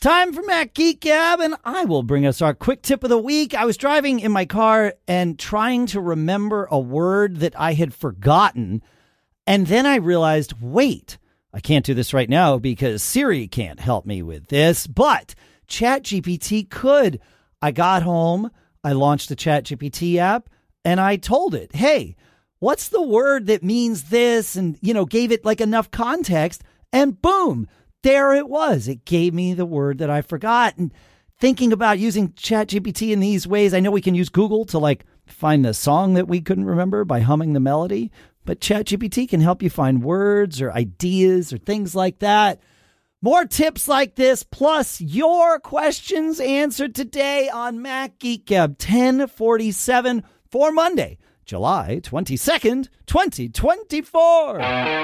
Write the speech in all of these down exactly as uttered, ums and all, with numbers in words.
time for Mac Geek Gab, and I will bring us our quick tip of the week. I was driving in my car and trying to remember a word that I had forgotten, and then I realized, wait, I can't do this right now because Siri can't help me with this, but ChatGPT could. I got home, I launched the ChatGPT app, and I told it, hey, what's the word that means this? And, you know, gave it like enough context, and boom, there it was. It gave me the word that I forgot. And thinking about using ChatGPT in these ways, I know we can use Google to like find the song that we couldn't remember by humming the melody, but ChatGPT can help you find words or ideas or things like that. More tips like this, plus your questions answered today on Mac Geek Gab ten forty-seven for Monday, July twenty-second, twenty twenty-four.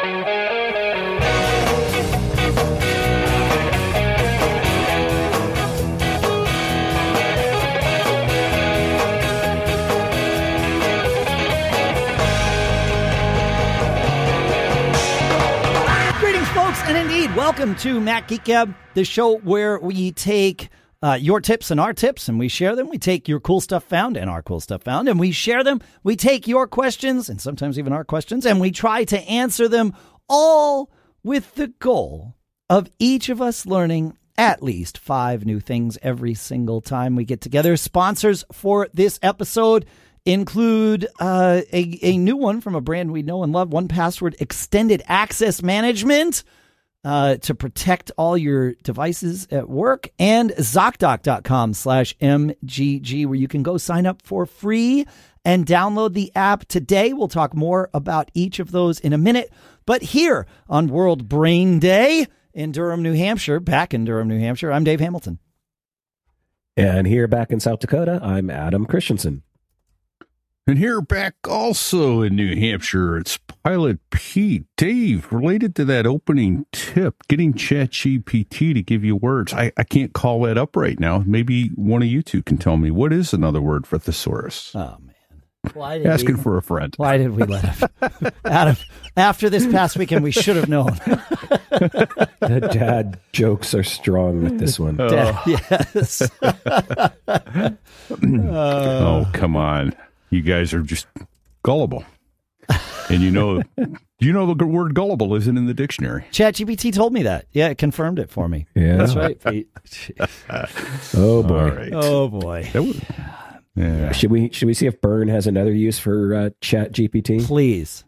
And indeed, welcome to Mac Geek Gab, the show where we take uh, your tips and our tips and we share them. We take your cool stuff found and our cool stuff found and we share them. We take your questions and sometimes even our questions and we try to answer them all with the goal of each of us learning at least five new things every single time we get together. Sponsors for this episode include uh, a, a new one from a brand we know and love, one Password Extended Access Management. Uh, to protect all your devices at work, and ZocDoc.com slash MGG, where you can go sign up for free and download the app today. We'll talk more about each of those in a minute. But here on World Brain Day in Durham, New Hampshire, back in Durham, New Hampshire, I'm Dave Hamilton. And here back in South Dakota, I'm Adam Christensen. And here back also in New Hampshire, it's Pilot Pete. Dave, related to that opening tip, getting ChatGPT to give you words. I, I can't call that up right now. Maybe one of you two can tell me, what is another word for thesaurus? Oh, man. Why did Asking we, for a friend. Why did we let him? Adam, after this past weekend, we should have known. The dad jokes are strong with this one. Oh, Dad, yes. oh, come on. You guys are just gullible. And you know, you know the word gullible isn't in the dictionary. ChatGPT told me that. Yeah, it confirmed it for me. Yeah. That's right, Pete. Oh, boy. Right. Oh, boy. That was, yeah. Should we should we see if Burn has another use for uh, ChatGPT? Please.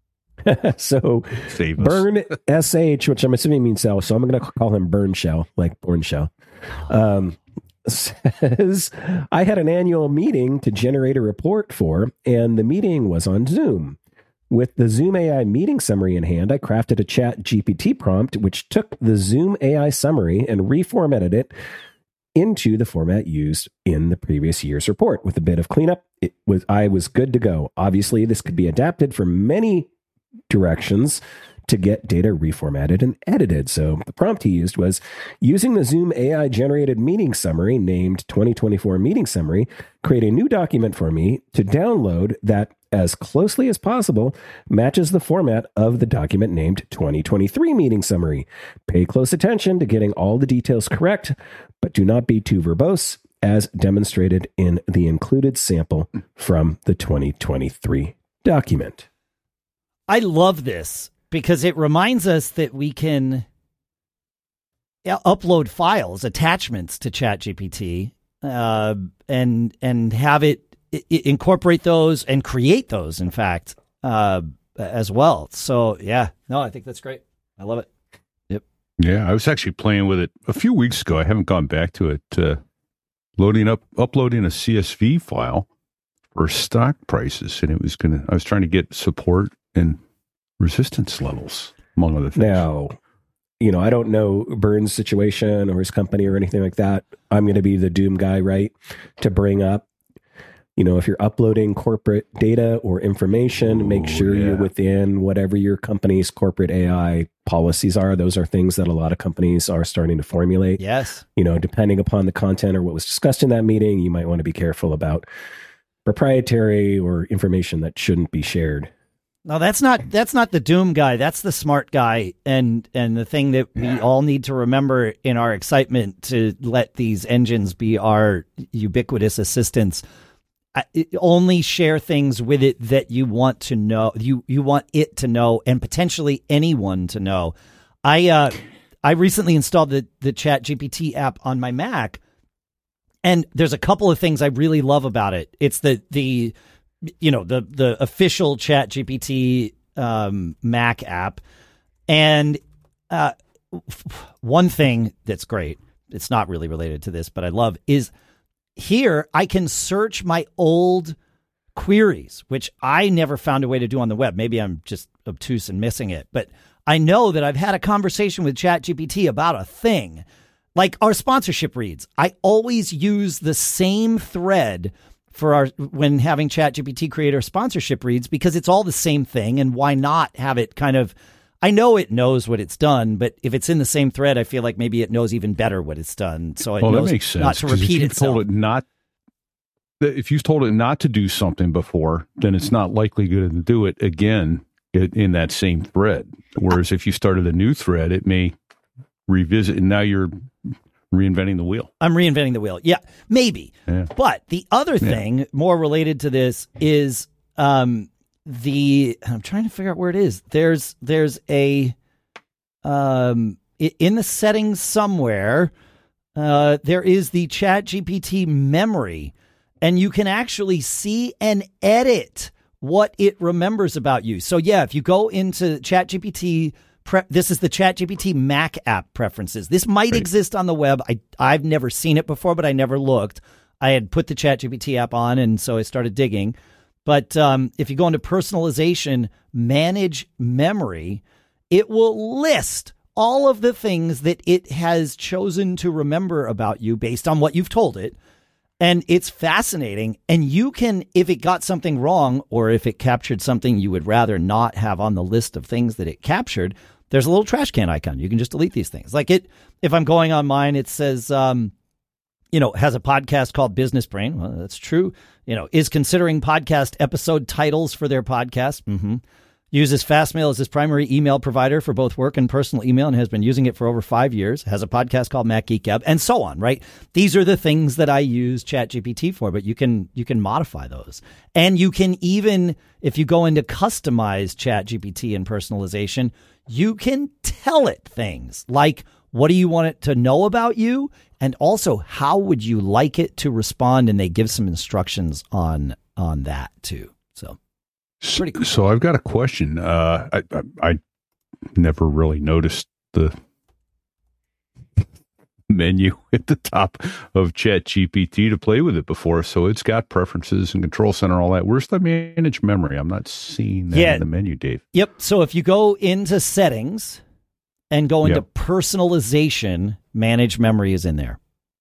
So, Save us. Burn S H, which I'm assuming means cell, so I'm going to call him Burn Shell, like Born Shell. Um, says, I had an annual meeting to generate a report for, and the meeting was on Zoom. With the Zoom A I meeting summary in hand, I crafted a Chat G P T prompt, which took the Zoom A I summary and reformatted it into the format used in the previous year's report. With a bit of cleanup, it was I was good to go. Obviously, this could be adapted for many directions to get data reformatted and edited. So the prompt he used was, using the Zoom A I generated meeting summary named twenty twenty-four meeting summary, create a new document for me to download that as closely as possible matches the format of the document named twenty twenty-three meeting summary. Pay close attention to getting all the details correct, but do not be too verbose, as demonstrated in the included sample from the twenty twenty-three document. I love this because it reminds us that we can upload files, attachments to ChatGPT, uh, and and have it I- incorporate those and create those, in fact, uh, as well. So, yeah, no, I think that's great. I love it. Yep. Yeah, I was actually playing with it a few weeks ago. I haven't gone back to it. Uh, loading up, uploading a C S V file for stock prices, and it was gonna. I was trying to get support and resistance levels, among other things. Now, you know, I don't know Burns' situation or his company or anything like that. I'm going to be the doom guy, right? To bring up, you know, if you're uploading corporate data or information, Ooh, make sure yeah. you're within whatever your company's corporate A I policies are. Those are things that a lot of companies are starting to formulate. Yes. You know, depending upon the content or what was discussed in that meeting, you might want to be careful about proprietary or information that shouldn't be shared. No, that's not that's not the doom guy. That's the smart guy, and and the thing that we all need to remember in our excitement to let these engines be our ubiquitous assistants. I, it, only share things with it that you want to know. You you want it to know, and potentially anyone to know. I uh, I recently installed the the ChatGPT app on my Mac, and there's a couple of things I really love about it. It's the the you know, the, the official ChatGPT um, Mac app. And uh, one thing that's great, it's not really related to this, but I love, is here I can search my old queries, which I never found a way to do on the web. Maybe I'm just obtuse and missing it. But I know that I've had a conversation with ChatGPT about a thing, like our sponsorship reads. I always use the same thread for our when having ChatGPT create our sponsorship reads, because it's all the same thing, and why not have it kind of, I know it knows what it's done, but if it's in the same thread, I feel like maybe it knows even better what it's done. So it well, knows that makes sense, not to repeat if you've itself. Told it not, if you've told it not to do something before, then it's not likely going to do it again in that same thread. Whereas if you started a new thread, it may revisit, and now you're reinventing the wheel. I'm reinventing the wheel. Yeah, maybe. Yeah. But the other thing yeah. more related to this is um, the, I'm trying to figure out where it is. There's, there's a, um, in the settings somewhere, uh, there is the ChatGPT memory, and you can actually see and edit what it remembers about you. So yeah, if you go into ChatGPT, Pre- this is the ChatGPT Mac app preferences. This might right. exist on the web. I, I've never seen it before, but I never looked. I had put the ChatGPT app on, and so I started digging. But um, if you go into personalization, manage memory, it will list all of the things that it has chosen to remember about you based on what you've told it. And it's fascinating. And you can, if it got something wrong, or if it captured something you would rather not have on the list of things that it captured, there's a little trash can icon. You can just delete these things. Like it, if I'm going on mine, it says, um, you know, has a podcast called Business Brain. Well, that's true. You know, is considering podcast episode titles for their podcast. Mm-hmm. Uses Fastmail as his primary email provider for both work and personal email, and has been using it for over five years. Has a podcast called Mac Geek Gab, and so on, right? These are the things that I use ChatGPT for, but you can you can modify those. And you can even, if you go into customize ChatGPT and personalization, you can tell it things like, what do you want it to know about you? And also, how would you like it to respond? And they give some instructions on on that too. So. Pretty cool. So I've got a question. Uh, I, I I never really noticed the menu at the top of ChatGPT to play with it before. So it's got preferences and control center, all that. Where's the manage memory? I'm not seeing that yeah. in the menu, Dave. Yep. So if you go into settings and go into yep. personalization, manage memory is in there.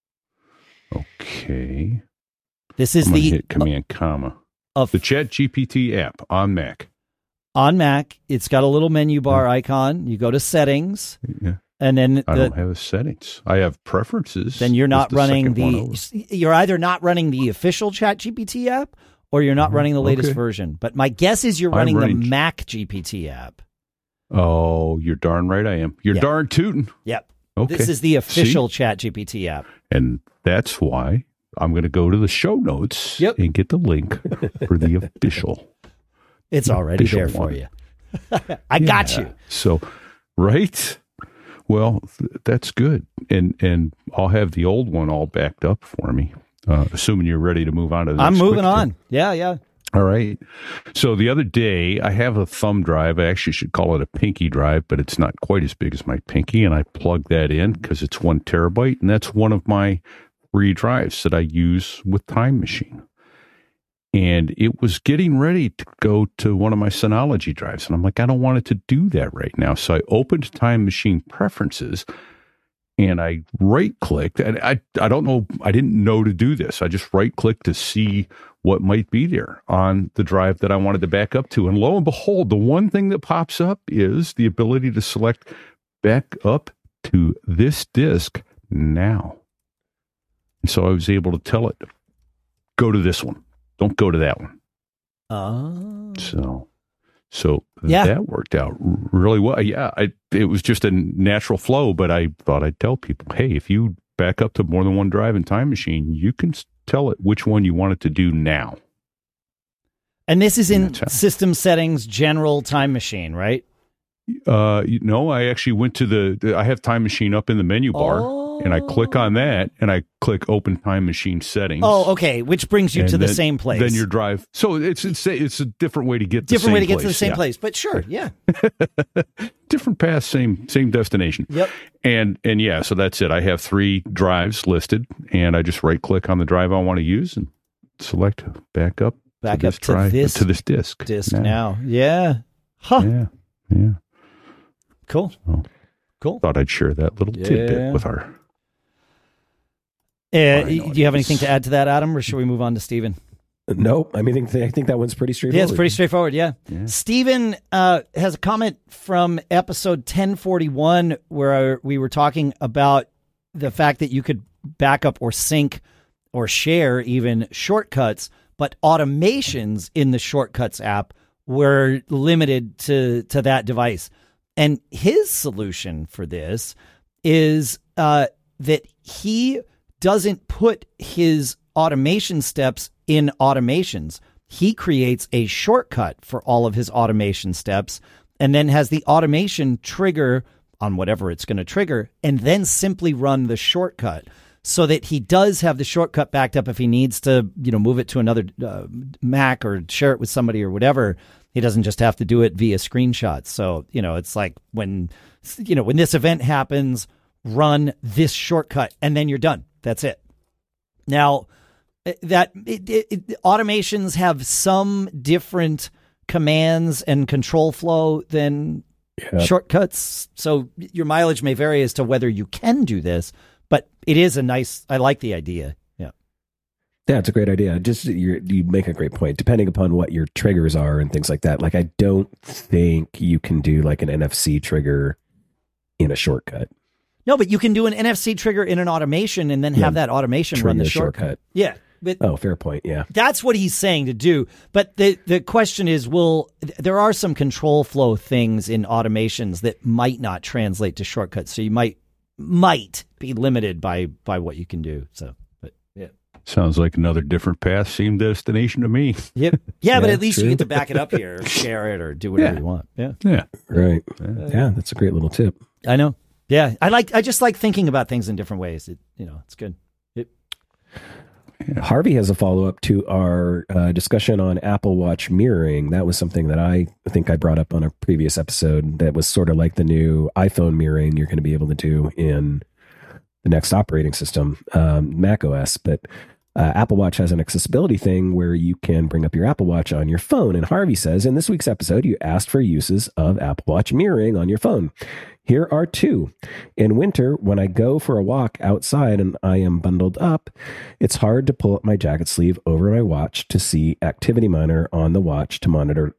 Okay. This is I'm the hit command uh, comma. Of the ChatGPT app on Mac. On Mac, it's got a little menu bar yeah. icon. You go to settings, yeah. and then the, I don't have settings. I have preferences. Then you're not the running the. You're either not running the official ChatGPT app, or you're not mm-hmm. running the latest okay. version. But my guess is you're running, running the Mac G P T app. Oh, you're darn right I am. You're yep. darn tootin'. Yep. Okay. This is the official See? ChatGPT app, and that's why I'm going to go to the show notes yep. and get the link for the official. It's already there for one. you. I yeah. got you. So, right? Well, th- that's good. And and I'll have the old one all backed up for me, uh, assuming you're ready to move on to the I'm next moving quick on. tip. Yeah, yeah. All right. So the other day, I have a thumb drive. I actually should call it a pinky drive, but it's not quite as big as my pinky. And I plug that in because it's one terabyte. And that's one of my free drives that I use with Time Machine. And it was getting ready to go to one of my Synology drives. And I'm like, I don't want it to do that right now. So I opened Time Machine Preferences and I right clicked. And I, I don't know, I didn't know to do this. I just right clicked to see what might be there on the drive that I wanted to back up to. And lo and behold, the one thing that pops up is the ability to select back up to this disk now. And so I was able to tell it, go to this one. Don't go to that one. Oh. So, So Yeah. that worked out really well. Yeah, I, it was just a natural flow, but I thought I'd tell people, hey, if you back up to more than one drive in Time Machine, you can tell it which one you want it to do now. And this is in That's how- system settings, general Time Machine, right? Uh, you know, I actually went to the, the I have Time Machine up in the menu bar, Oh. and I click on that, and I click Open Time Machine Settings. Oh, okay. Which brings you And to the then- same place. Then your drive. So it's it's it's a different way to get the different same way to get place. to the same yeah. place. But sure, yeah. Different path, same same destination. Yep. And and yeah, so that's it. I have three drives listed, and I just right click on the drive I want to use and select back up Back to up this to drive this to this disk. Disc Yeah. now. Yeah. Huh. Yeah, yeah. Cool. So, Cool. thought I'd share that little Yeah. tidbit with our. Uh, I know do it you have is. anything to add to that, Adam, or should we move on to Stephen? Nope. I mean, I think, I think that one's pretty straightforward. Yeah, it's pretty straightforward. Yeah. Yeah. Stephen uh, has a comment from episode ten forty-one where we were talking about the fact that you could back up or sync or share even shortcuts, but automations in the Shortcuts app were limited to, to that device. And his solution for this is uh, that he doesn't put his automation steps in automations. He creates a shortcut for all of his automation steps and then has the automation trigger on whatever it's going to trigger and then simply run the shortcut so that he does have the shortcut backed up if he needs to, you know, move it to another uh, Mac or share it with somebody or whatever. He doesn't just have to do it via screenshots. So, you know, it's like when, you know, when this event happens, run this shortcut and then you're done. That's it. Now, that it, it, it, automations have some different commands and control flow than Yeah. shortcuts. So your mileage may vary as to whether you can do this, but it is a nice, I like the idea. Yeah. Yeah, it's a great idea. Just you you make a great point. Depending upon what your triggers are and things like that. Like I don't think you can do like an N F C trigger in a shortcut. No, but you can do an N F C trigger in an automation and then have Yeah, that automation run the trigger shortcut. shortcut. Yeah. But Oh, fair point. Yeah. that's what he's saying to do. But the, the question is, will there are some control flow things in automations that might not translate to shortcuts. So you might might be limited by by what you can do. So, but yeah. Sounds like another different path, same destination to me. Yep. Yeah, but Yeah, at least you true. get to back it up here, or share it, or do whatever Yeah. you want. Yeah. Yeah. Right. Yeah, that's a great little tip. I know. Yeah. I like I just like thinking about things in different ways. It, you know, it's good. It, Harvey has a follow up to our uh, discussion on Apple Watch mirroring. That was something that I think I brought up on a previous episode. That was sort of like the new iPhone mirroring you're going to be able to do in the next operating system, um, Mac O S. But uh, Apple Watch has an accessibility thing where you can bring up your Apple Watch on your phone. And Harvey says, in this week's episode, you asked for uses of Apple Watch mirroring on your phone. Here are two. In winter, when I go for a walk outside and I am bundled up, it's hard to pull up my jacket sleeve over my watch to see activity monitor on the watch to monitor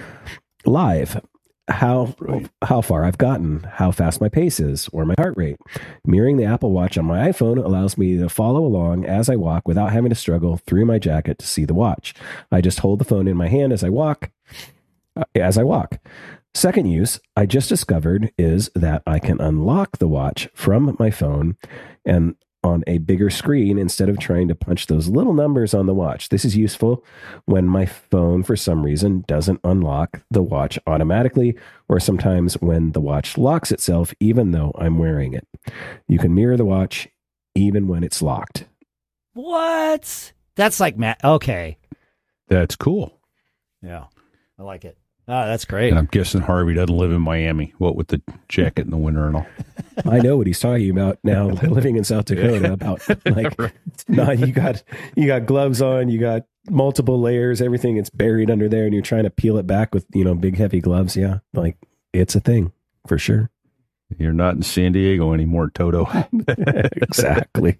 live how how far I've gotten, how fast my pace is, or my heart rate. Mirroring the Apple Watch on my iPhone allows me to follow along as I walk without having to struggle through my jacket to see the watch. I just hold the phone in my hand as I walk, uh, as I walk. Second use I just discovered is that I can unlock the watch from my phone and on a bigger screen instead of trying to punch those little numbers on the watch. This is useful when my phone, for some reason, doesn't unlock the watch automatically, or sometimes when the watch locks itself, even though I'm wearing it. You can mirror the watch even when it's locked. what? That's like Matt. Okay. That's cool. Yeah. I like it. Ah, that's great. And I'm guessing Harvey doesn't live in Miami. What with the jacket in the winter and all. I know what he's talking about now, living in South Dakota. About like, no, you got you got gloves on, you got multiple layers, everything is buried under there, and you're trying to peel it back with you know big heavy gloves. Yeah, like it's a thing for sure. You're not in San Diego anymore, Toto. Exactly.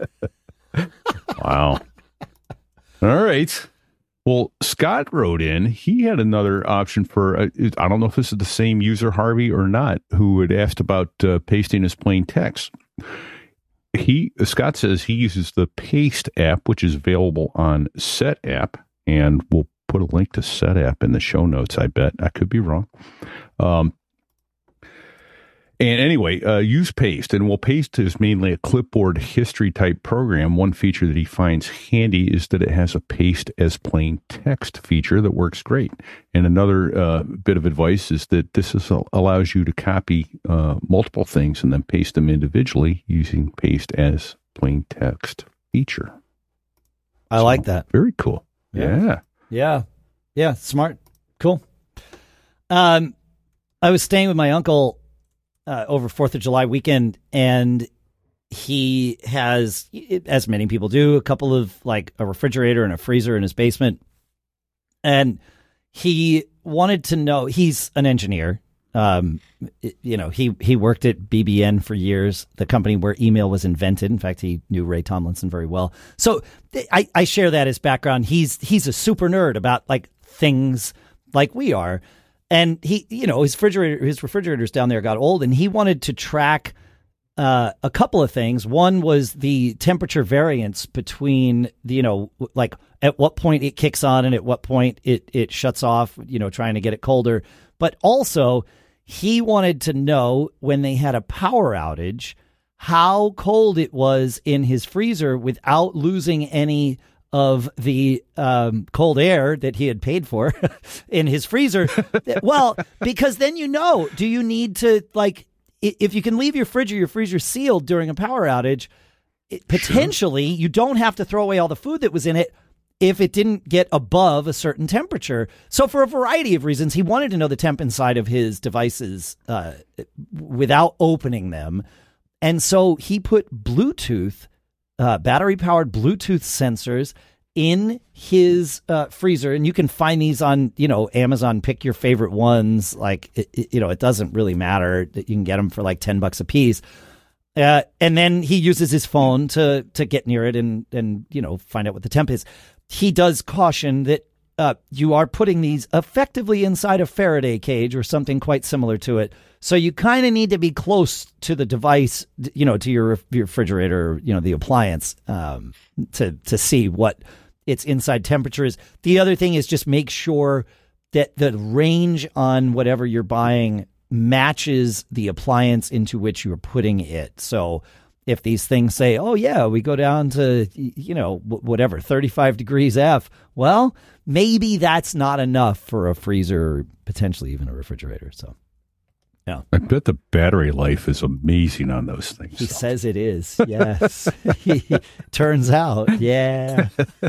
Wow. All right. Well, Scott wrote in, he had another option for, uh, I don't know if this is the same user, Harvey, or not, who had asked about uh, pasting as plain text. He, Scott says he uses the Paste app, which is available on Set app, and we'll put a link to SetApp in the show notes, I bet. I could be wrong. Um, and anyway, uh, use Paste. And while Paste is mainly a clipboard history type program, one feature that he finds handy is that it has a paste as plain text feature that works great. And another uh, bit of advice is that this is, uh, allows you to copy uh, multiple things and then paste them individually using Paste as plain text feature. I so, like that. Very cool. Yeah. Yeah. Yeah. Yeah. Smart. Cool. Um, I was staying with my uncle uh, over fourth of July weekend, and he has, as many people do, a couple of like a refrigerator and a freezer in his basement. And he wanted to know, he's an engineer. Um, you know, he, he worked at B B N for years, the company where email was invented. In fact, he knew Ray Tomlinson very well. So I, I share that as background. He's, he's a super nerd about like things like we are. And he, you know, his refrigerator, his refrigerators down there got old, and he wanted to track uh, a couple of things. One was the temperature variance between, the, you know, like at what point it kicks on and at what point it, it shuts off, you know, trying to get it colder. But also, he wanted to know when they had a power outage, how cold it was in his freezer without losing any of the um, cold air that he had paid for in his freezer. Well, because then you know, do you need to, like, if you can leave your fridge or your freezer sealed during a power outage, it, potentially sure. you don't have to throw away all the food that was in it if it didn't get above a certain temperature. So for a variety of reasons, he wanted to know the temp inside of his devices uh, without opening them. And so he put Bluetooth Uh, battery-powered Bluetooth sensors in his uh, freezer, and you can find these on, you know, Amazon. Pick your favorite ones. Like, it, it, you know, it doesn't really matter. You can get them for like ten bucks a piece. Uh, and then he uses his phone to to get near it and and you know find out what the temp is. He does caution that uh, you are putting these effectively inside a Faraday cage or something quite similar to it. So you kind of need to be close to the device, you know, to your, your refrigerator, you know, the appliance, um, to to see what its inside temperature is. The other thing is just make sure that the range on whatever you're buying matches the appliance into which you're putting it. So if these things say, oh, yeah, we go down to, you know, whatever, thirty-five degrees F, well, maybe that's not enough for a freezer or potentially even a refrigerator. So. Yeah. I bet the battery life is amazing on those things. He so. says it is. Yes. Turns out. Yeah.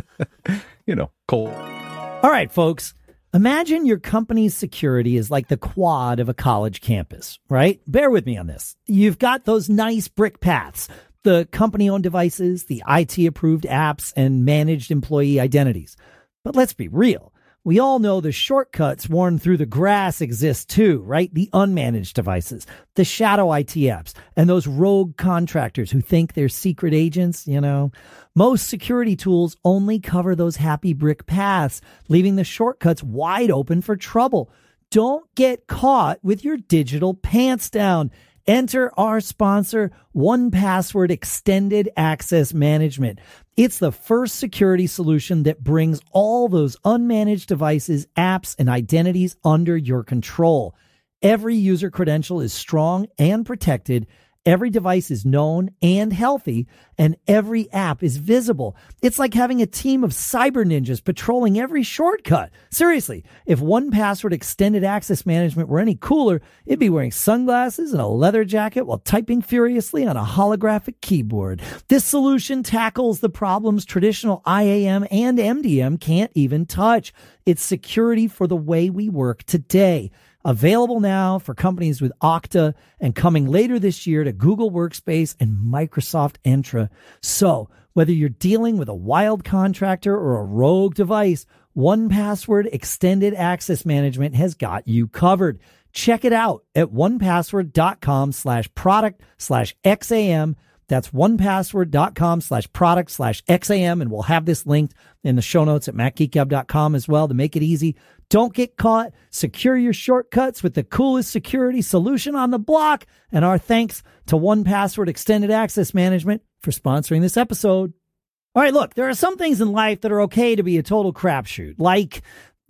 You know, cold. All right, folks. Imagine your company's security is like the quad of a college campus, right? Bear with me on this. You've got those nice brick paths, the company-owned devices, the I T-approved apps, and managed employee identities. But let's be real. We all know the shortcuts worn through the grass exist too, right? The unmanaged devices, the shadow I T apps, and those rogue contractors who think they're secret agents, you know. Most security tools only cover those happy brick paths, leaving the shortcuts wide open for trouble. Don't get caught with your digital pants down. Enter our sponsor, one Password Extended Access Management. It's the first security solution that brings all those unmanaged devices, apps, and identities under your control. Every user credential is strong and protected. Every device is known and healthy, and every app is visible. It's like having a team of cyber ninjas patrolling every shortcut. Seriously, if one Password Extended Access Management were any cooler, it'd be wearing sunglasses and a leather jacket while typing furiously on a holographic keyboard. This solution tackles the problems traditional I A M and M D M can't even touch. It's security for the way we work today. Available now for companies with Okta and coming later this year to Google Workspace and Microsoft Entra. So whether you're dealing with a wild contractor or a rogue device, one Password Extended Access Management has got you covered. Check it out at onepassword.com slash product slash XAM. That's onepassword.com slash product slash XAM. And we'll have this linked in the show notes at mac geek gab dot com as well to make it easy. Don't get caught. Secure your shortcuts with the coolest security solution on the block. And our thanks to one Password Extended Access Management for sponsoring this episode. All right, look, there are some things in life that are okay to be a total crapshoot, like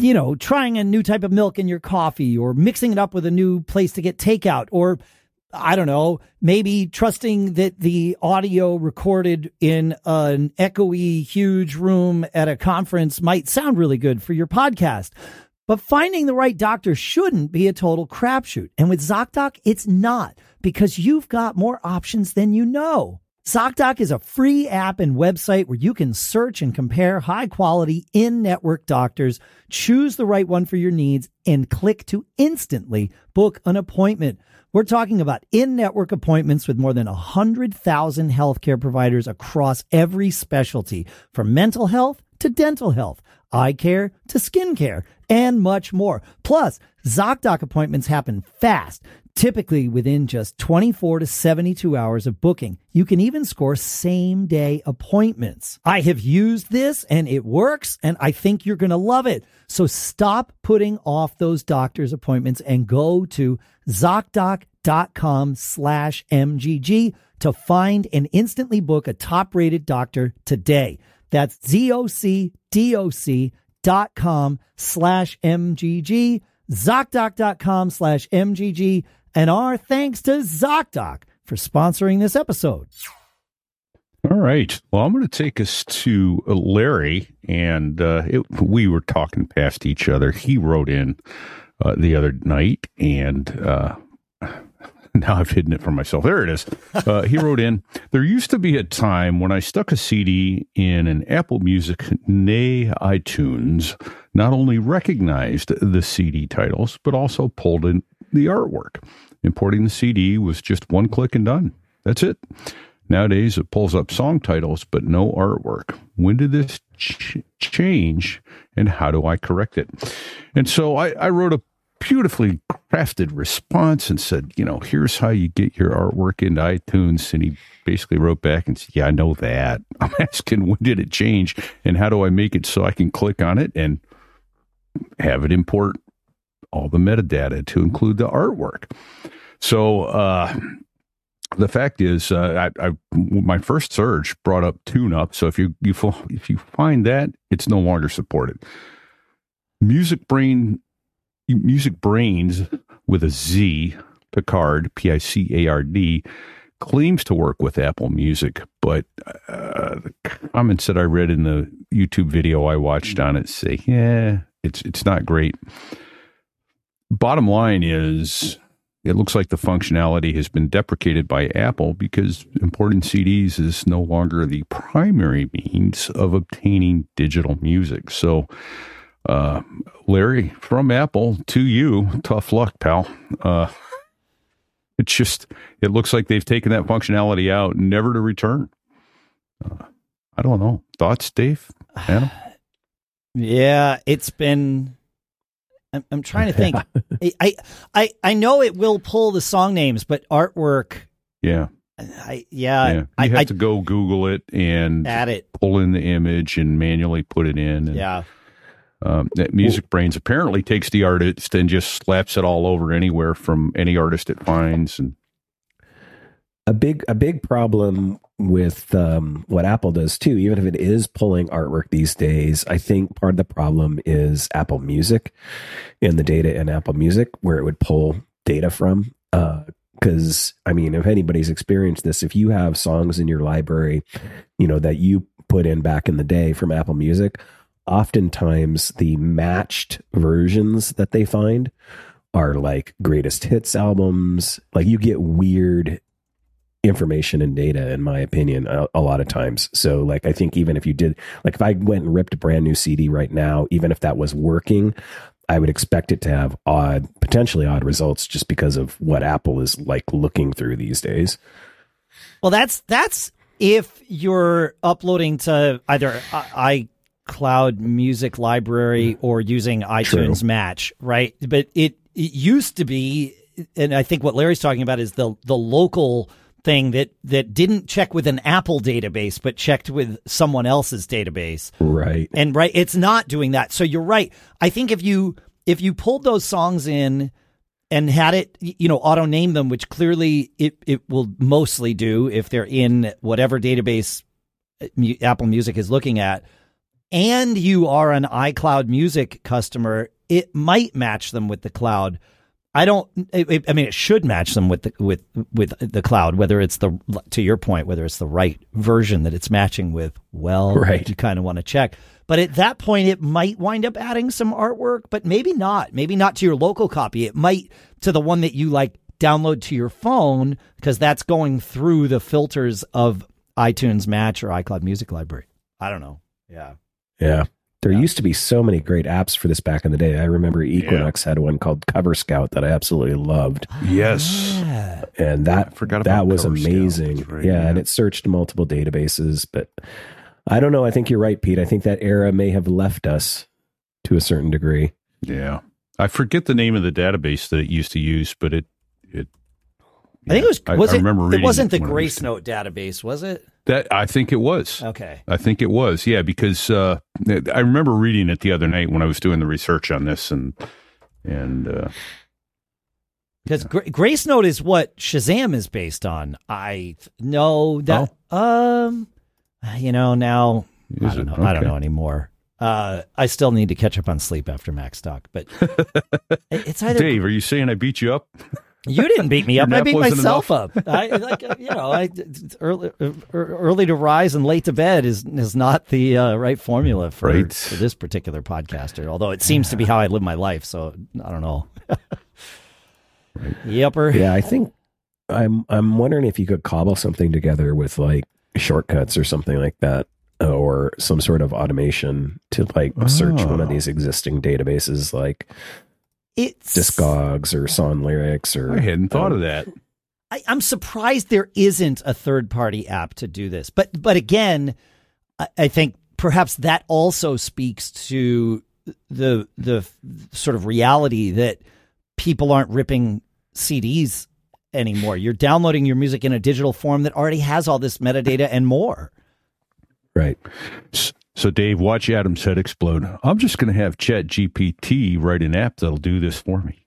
you know, trying a new type of milk in your coffee, or mixing it up with a new place to get takeout, or I don't know, maybe trusting that the audio recorded in an echoey, huge room at a conference might sound really good for your podcast. But finding the right doctor shouldn't be a total crapshoot. And with ZocDoc, it's not, because you've got more options than you know. ZocDoc is a free app and website where you can search and compare high-quality in-network doctors, choose the right one for your needs, and click to instantly book an appointment. We're talking about in-network appointments with more than one hundred thousand healthcare providers across every specialty, from mental health to dental health, eye care to skin care, and much more. Plus, ZocDoc appointments happen fast, typically within just twenty-four to seventy-two hours of booking. You can even score same-day appointments. I have used this, and it works, and I think you're going to love it. So stop putting off those doctor's appointments and go to ZocDoc.com slash MGG to find and instantly book a top-rated doctor today. That's Z-O-C-D-O-C dot com slash MGG, ZocDoc.com slash MGG, and our thanks to ZocDoc for sponsoring this episode. All right. Well, I'm going to take us to Larry, and uh, it, we were talking past each other. He wrote in uh, the other night, and uh, now I've hidden it from myself. There it is. Uh, he wrote in, there used to be a time when I stuck a C D in an Apple Music, nay iTunes, not only recognized the C D titles, but also pulled in the artwork. Importing the C D was just one click and done. That's it. Nowadays, it pulls up song titles, but no artwork. When did this ch- change, and how do I correct it? And so I, I wrote a beautifully crafted response and said, you know, here's how you get your artwork into iTunes. And he basically wrote back and said, yeah, I know that. I'm asking, when did it change, and how do I make it so I can click on it and have it import all the metadata to include the artwork? So, uh, the fact is, uh, I, I my first search brought up TuneUp. So if you you if you find that, it's no longer supported. Music Brain, Music Brains with a Z, Picard, P I C A R D, claims to work with Apple Music, but uh, the comments that I read in the YouTube video I watched on it say, yeah, it's it's not great. Bottom line is, it looks like the functionality has been deprecated by Apple because importing C Ds is no longer the primary means of obtaining digital music. So, uh, Larry, from Apple to you, tough luck, pal. Uh, it's just, it looks like they've taken that functionality out, never to return. Uh, I don't know. Thoughts, Dave? Adam? Yeah, it's been... I'm, I'm trying to think. I, I I know it will pull the song names, but artwork. Yeah. I yeah. yeah. You I have I, to go Google it and add it, pull in the image and manually put it in. And, yeah. Um, that Music Brains apparently takes the artist and just slaps it all over anywhere from any artist it finds. And a big a big problem with um, what Apple does too, even if it is pulling artwork these days, I think part of the problem is Apple Music and the data in Apple Music, where it would pull data from. Because, uh, I mean, if anybody's experienced this, if you have songs in your library, you know, that you put in back in the day from Apple Music, oftentimes the matched versions that they find are like greatest hits albums. Like, you get weird information and data, in my opinion, a, a lot of times. So like, I think even if you did, like if I went and ripped a brand new C D right now, even if that was working, I would expect it to have odd, potentially odd results just because of what Apple is like looking through these days. Well, that's, that's if you're uploading to either iCloud Music Library or using iTunes True. Match, right? But it, it used to be, and I think what Larry's talking about is the, the local thing that that didn't check with an Apple database but checked with someone else's database, right? And right, it's not doing that. So you're right. I think if you if you pulled those songs in and had it, you know, auto name them, which clearly it it will mostly do if they're in whatever database Apple Music is looking at, and you are an iCloud Music customer, it might match them with the cloud. I don't. It, I mean, it should match them with the with with the cloud. Whether it's the to your point, whether it's the right version that it's matching with, well, right. you kind of want to check. But at that point, it might wind up adding some artwork, but maybe not. Maybe not to your local copy. It might to the one that you like download to your phone because that's going through the filters of iTunes Match or iCloud Music Library. I don't know. Yeah. Yeah. There Yeah. used to be so many great apps for this back in the day. I remember Equinox yeah. had one called Cover Scout that I absolutely loved. Yes. Yeah. And that, I forgot about that was Cover amazing. Scout. Right, yeah, yeah. And it searched multiple databases, but I don't know. I think you're right, Pete. I think that era may have left us to a certain degree. Yeah. I forget the name of the database that it used to use, but it, it, I think it was, was I, it, I remember reading it wasn't it the when I was- Gracenote database, was it? That I think it was. Okay. I think it was. Yeah, because uh, I remember reading it the other night when I was doing the research on this, and and uh, Because Gra- Gracenote is what Shazam is based on. I know that. Um, you know now I Is don't it? know. I don't Okay. know anymore. Uh, I still need to catch up on sleep after Max Talk, but it- it's either Dave, are you saying I beat you up? you didn't beat me up. Your I nap beat wasn't myself up. I like uh, you know I it's early uh, early to rise and late to bed is is not the uh, right formula for, Right. for this particular podcaster. Although it seems to be how I live my life, so I don't know. Yepper. Yeah, I think I'm I'm wondering if you could cobble something together with like shortcuts or something like that, or some sort of automation to like search one of Oh. these existing databases like It's Discogs or Song Lyrics or I hadn't thought um, of that. I, I'm surprised there isn't a third party app to do this. But but again, I, I think perhaps that also speaks to the the sort of reality that people aren't ripping C Ds anymore. You're downloading your music in a digital form that already has all this metadata and more. right. S- So, Dave, watch Adam's head explode. I'm just going to have Chat G P T write an app that'll do this for me.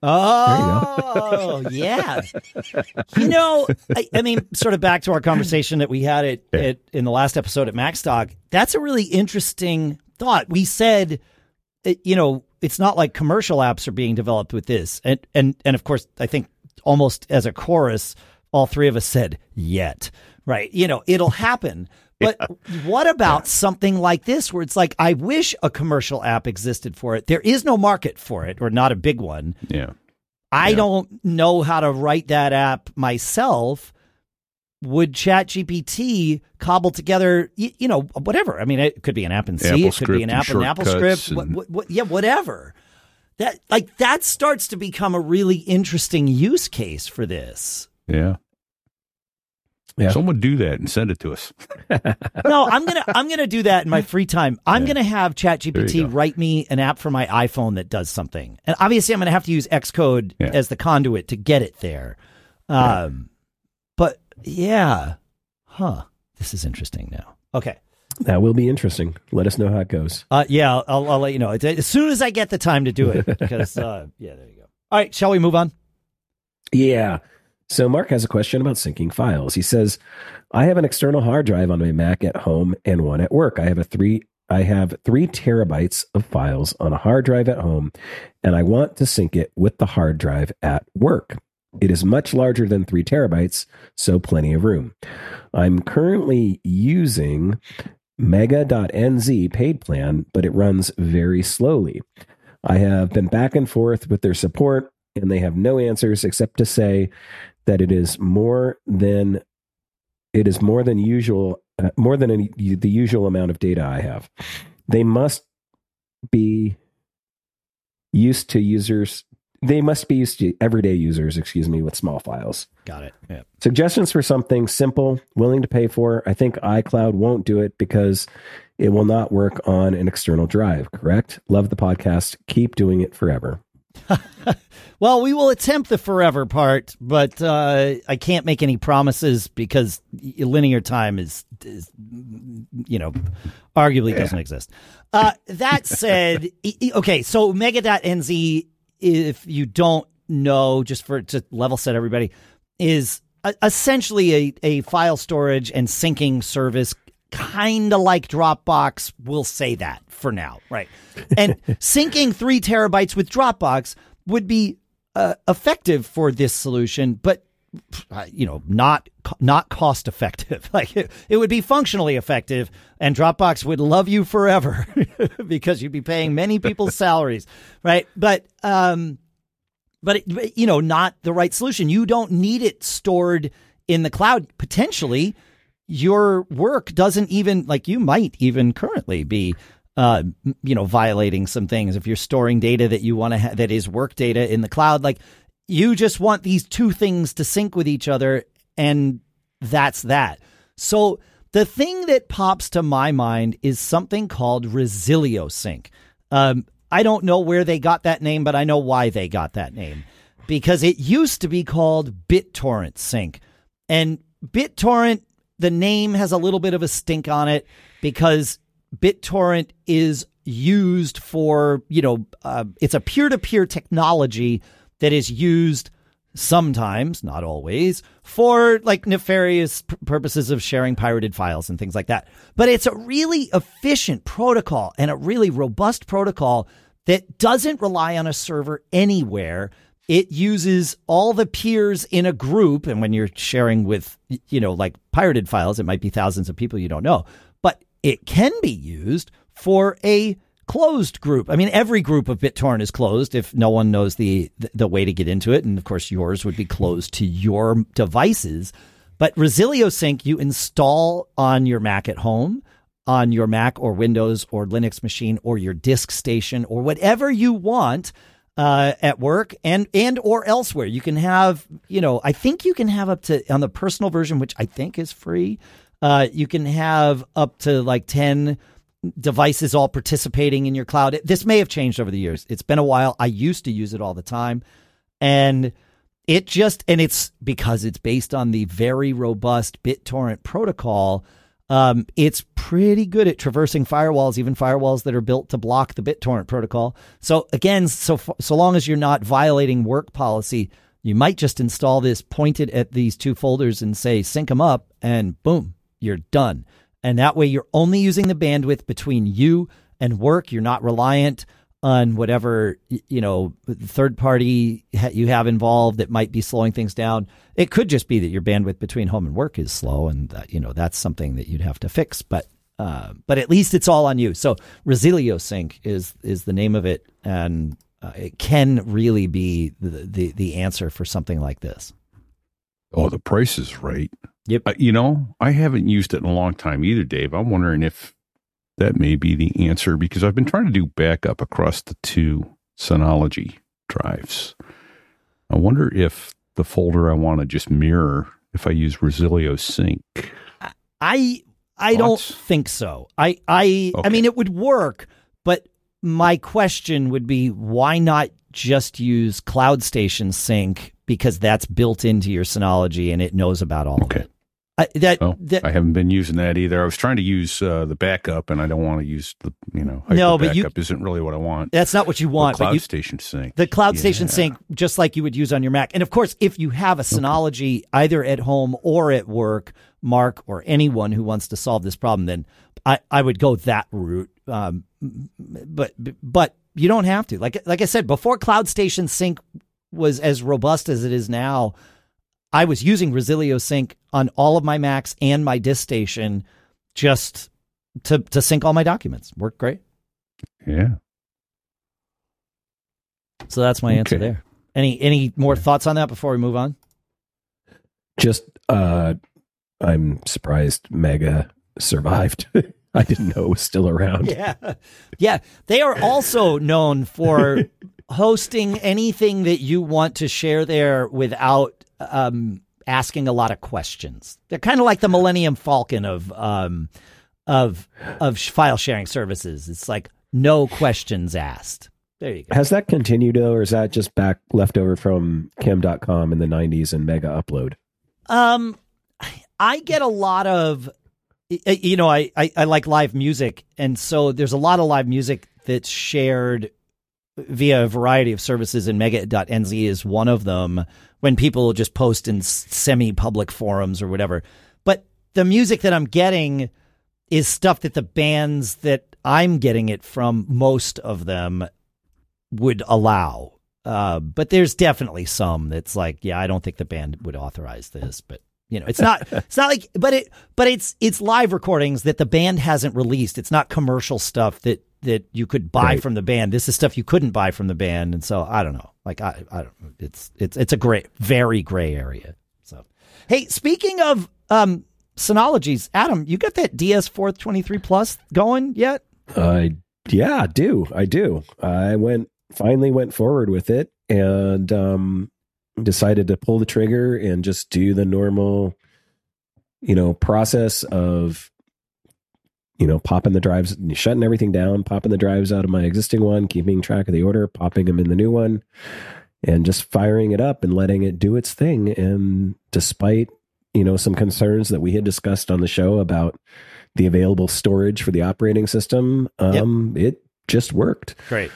Oh, yeah. You know, I, I mean, sort of back to our conversation that we had at, Yeah. at in the last episode at Max Talk. That's a really interesting thought. We said, it, you know, it's not like commercial apps are being developed with this, and and and of course, I think almost as a chorus, all three of us said, "Yet," right? You know, it'll happen. But what about something like this where it's like, I wish a commercial app existed for it. There is no market for it, or not a big one. Yeah. I Yeah. don't know how to write that app myself. Would ChatGPT cobble together, you, you know, whatever? I mean, it could be an app in C. It could be an app in AppleScript. What, what, what, yeah, whatever. That like that starts to become a really interesting use case for this. Yeah. Yeah. Someone do that and send it to us. No, I'm gonna I'm gonna do that in my free time. I'm Yeah. gonna have There you ChatGPT go. write me an app for my iPhone that does something, and obviously I'm gonna have to use Xcode Yeah. as the conduit to get it there. Um, but yeah, huh? This is interesting now. Okay, That will be interesting. Let us know how it goes. uh, yeah, I'll, I'll, I'll let you know It's- as soon as I get the time to do it. Because uh, yeah, there you go. All right, shall we move on? Yeah. So Mark has a question about syncing files. He says, I have an external hard drive on my Mac at home and one at work. I have a three I have three terabytes of files on a hard drive at home, and I want to sync it with the hard drive at work. It is much larger than three terabytes, so plenty of room. I'm currently using mega.nz paid plan, but it runs very slowly. I have been back and forth with their support, and they have no answers except to say that it is more than it is more than usual, uh, more than any, the usual amount of data I have. They must be used to users. They must be used to everyday users, excuse me, with small files. Got it. Yeah. Suggestions for something simple, willing to pay for. I think iCloud won't do it because it will not work on an external drive, correct? Love the podcast. Keep doing it forever. Well, we will attempt the forever part, but uh, I can't make any promises because linear time is, is you know, arguably Yeah. doesn't exist. Uh, that said, e- e- okay, so mega.nz, if you don't know, just for to level set everybody, is a, essentially a, a file storage and syncing service, kind of like Dropbox. We'll say that for now, right? And syncing three terabytes with Dropbox would be uh, effective for this solution, but uh, you know, not not cost effective. Like it, it would be functionally effective, and Dropbox would love you forever because you'd be paying many people's salaries, right? But um, but it, you know, not the right solution. You don't need it stored in the cloud. Potentially, your work doesn't even, like, you might even currently be, uh, you know, violating some things if you're storing data that you want to have that is work data in the cloud. Like, you just want these two things to sync with each other, and that's that. So the thing that pops to my mind is something called ResilioSync. Um, I don't know where they got that name, but I know why they got that name, because it used to be called BitTorrent Sync. And BitTorrent, the name has a little bit of a stink on it because BitTorrent is used for, you know, uh, it's a peer-to-peer technology that is used sometimes, not always, for like nefarious p- purposes of sharing pirated files and things like that. But it's a really efficient protocol and a really robust protocol that doesn't rely on a server anywhere. It uses all the peers in a group. And when you're sharing with, you know, like pirated files, it might be thousands of people you don't know. But it can be used for a closed group. I mean, every group of BitTorrent is closed if no one knows the, the the way to get into it. And of course, yours would be closed to your devices. But ResilioSync, you install on your Mac at home, on your Mac or Windows or Linux machine or your disk station or whatever you want uh, at work and and or elsewhere. You can have, you know, I think you can have up to, on the personal version, which I think is free, uh, you can have up to like ten devices all participating in your cloud. This may have changed over the years. It's been a while. I used to use it all the time. And it just, and it's because it's based on the very robust BitTorrent protocol. Um, it's pretty good at traversing firewalls, even firewalls that are built to block the BitTorrent protocol. So again, so, so long as you're not violating work policy, you might just install this, point it at these two folders and say, sync them up, and boom, you're done. And that way you're only using the bandwidth between you and work. You're not reliant on whatever, you know, third party you have involved that might be slowing things down. It could just be that your bandwidth between home and work is slow, and that, you know, that's something that you'd have to fix. But uh, but at least it's all on you. So ResilioSync is is the name of it, and uh, it can really be the, the the answer for something like this. Oh, the price is right. Yep. Uh, you know, I haven't used it in a long time either, Dave. I'm wondering if that may be the answer, because I've been trying to do backup across the two Synology drives. I wonder if the folder I want to just mirror if I use ResilioSync. I I don't think so. I I okay. I mean, it would work, but my question would be, why not just use CloudStation Sync, because that's built into your Synology and it knows about all okay. of it. I, that, oh, that, I haven't been using that either. I was trying to use uh, the backup, and I don't want to use the, you know, no, but backup you, isn't really what I want. That's not what you want. Cloud but you, Station Sync. The Cloud yeah. Station Sync, just like you would use on your Mac. And of course, if you have a Synology okay. either at home or at work, Mark or anyone who wants to solve this problem, then I, I would go that route. Um, but but you don't have to. Like like I said, before Cloud Station Sync was as robust as it is now, I was using ResilioSync on all of my Macs and my disk station just to to sync all my documents. Worked great. Yeah. So that's my answer okay. there. Any any more thoughts on that before we move on? Just, uh, I'm surprised Mega survived. I didn't know it was still around. Yeah. Yeah. They are also known for hosting anything that you want to share there without um, asking a lot of questions. They're kind of like the Millennium Falcon of um, of of file sharing services. It's like no questions asked. There you go. Has that continued, though, or is that just back left over from Chem dot com in the nineties and Mega Upload? Um, I get a lot of, you know, I, I, I like live music. And so there's a lot of live music that's shared via a variety of services, and Mega dot N Z is one of them, when people just post in semi-public forums or whatever. But the music that I'm getting is stuff that the bands that I'm getting it from, most of them would allow. Uh, but there's definitely some that's like, yeah, I don't think the band would authorize this, but you know, it's not, it's not like, but it, but it's, it's live recordings that the band hasn't released. It's not commercial stuff that, that you could buy right. from the band. This is stuff you couldn't buy from the band. And so I don't know, like, I, I don't, it's, it's, it's a gray, very gray area. So, hey, speaking of, um, Synologies, Adam, you got that D S four twenty-three Plus going yet? Uh, yeah, I do. I do. I went, finally went forward with it and, um, decided to pull the trigger and just do the normal, you know, process of, you know, popping the drives, shutting everything down, popping the drives out of my existing one, keeping track of the order, popping them in the new one, and just firing it up and letting it do its thing. And despite, you know, some concerns that we had discussed on the show about the available storage for the operating system, um, yep. it just worked. Great.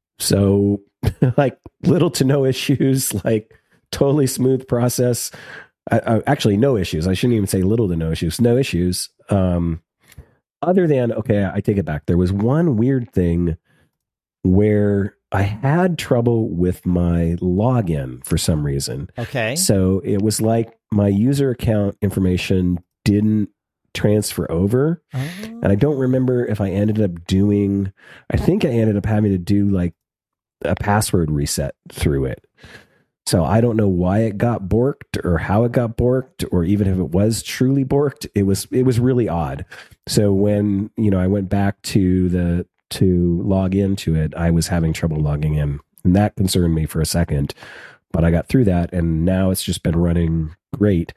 So like little to no issues, like totally smooth process. I, I, actually, no issues. I shouldn't even say little to no issues. No issues. Um, other than, okay, I take it back. There was one weird thing where I had trouble with my login for some reason. Okay. So it was like my user account information didn't transfer over. Oh. And I don't remember if I ended up doing, I think I ended up having to do like a password reset through it. So I don't know why it got borked or how it got borked, or even if it was truly borked. It was, it was really odd. So when, you know, I went back to the, to log into it, I was having trouble logging in, and that concerned me for a second, but I got through that, and now it's just been running great.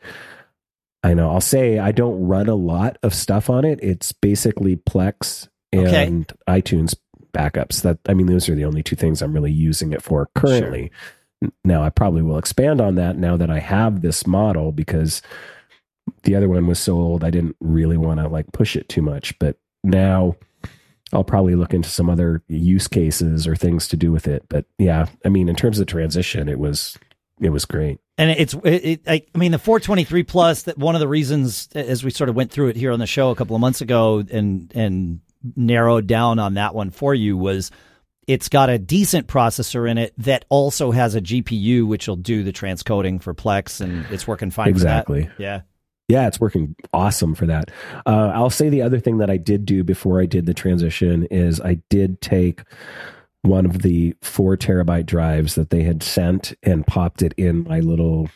I know I'll say I don't run a lot of stuff on it. It's basically Plex and okay. iTunes backups. That, I mean, those are the only two things I'm really using it for currently. Sure. Now I probably will expand on that now that I have this model, because the other one was so old, I didn't really want to like push it too much, but now I'll probably look into some other use cases or things to do with it. But yeah, I mean, in terms of transition, it was, it was great. And it's, it, it, I mean, the four twenty-three Plus, that one of the reasons, as we sort of went through it here on the show a couple of months ago and, and narrowed down on that one for you, was it's got a decent processor in it that also has a G P U, which will do the transcoding for Plex, and it's working fine exactly. for that. Yeah. Yeah, it's working awesome for that. Uh, I'll say the other thing that I did do before I did the transition is I did take one of the four terabyte drives that they had sent and popped it in my little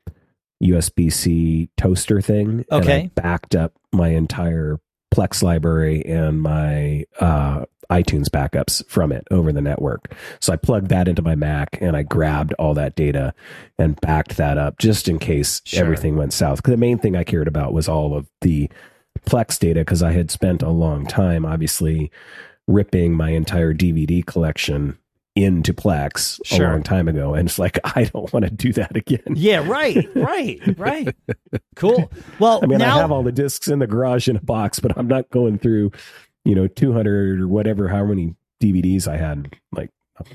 U S B C toaster thing. Okay. And I backed up my entire Plex library and my uh, iTunes backups from it over the network. So I plugged that into my Mac and I grabbed all that data and backed that up just in case sure. everything went south. Because the main thing I cared about was all of the Plex data, because I had spent a long time, obviously, ripping my entire D V D collection into Plex sure. a long time ago. And it's like, I don't want to do that again. Yeah, right, right, right. Cool. Well, I mean, now, I have all the discs in the garage in a box, but I'm not going through, you know, two hundred or whatever, how many D V Ds I had. Like,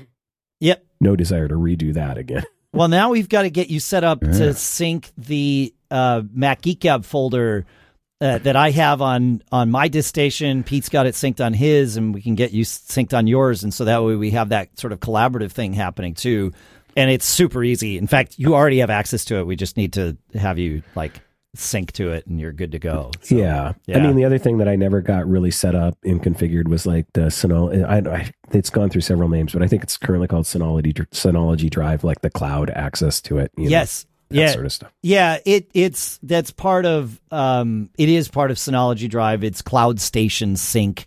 yep. no desire to redo that again. Well, now we've got to get you set up yeah. to sync the uh, Mac Geek Gab folder Uh, that I have on, on my disk station. Pete's got it synced on his, and we can get you synced on yours. And so that way we have that sort of collaborative thing happening too. And it's super easy. In fact, you already have access to it. We just need to have you like sync to it and you're good to go. So, yeah. yeah. I mean, the other thing that I never got really set up and configured was like the Synology. I, I, it's gone through several names, but I think it's currently called Synology, Synology Drive, like the cloud access to it. You yes. know? That yeah, sort of stuff. Yeah, it it's that's part of um it is part of Synology Drive. It's Cloud Station Sync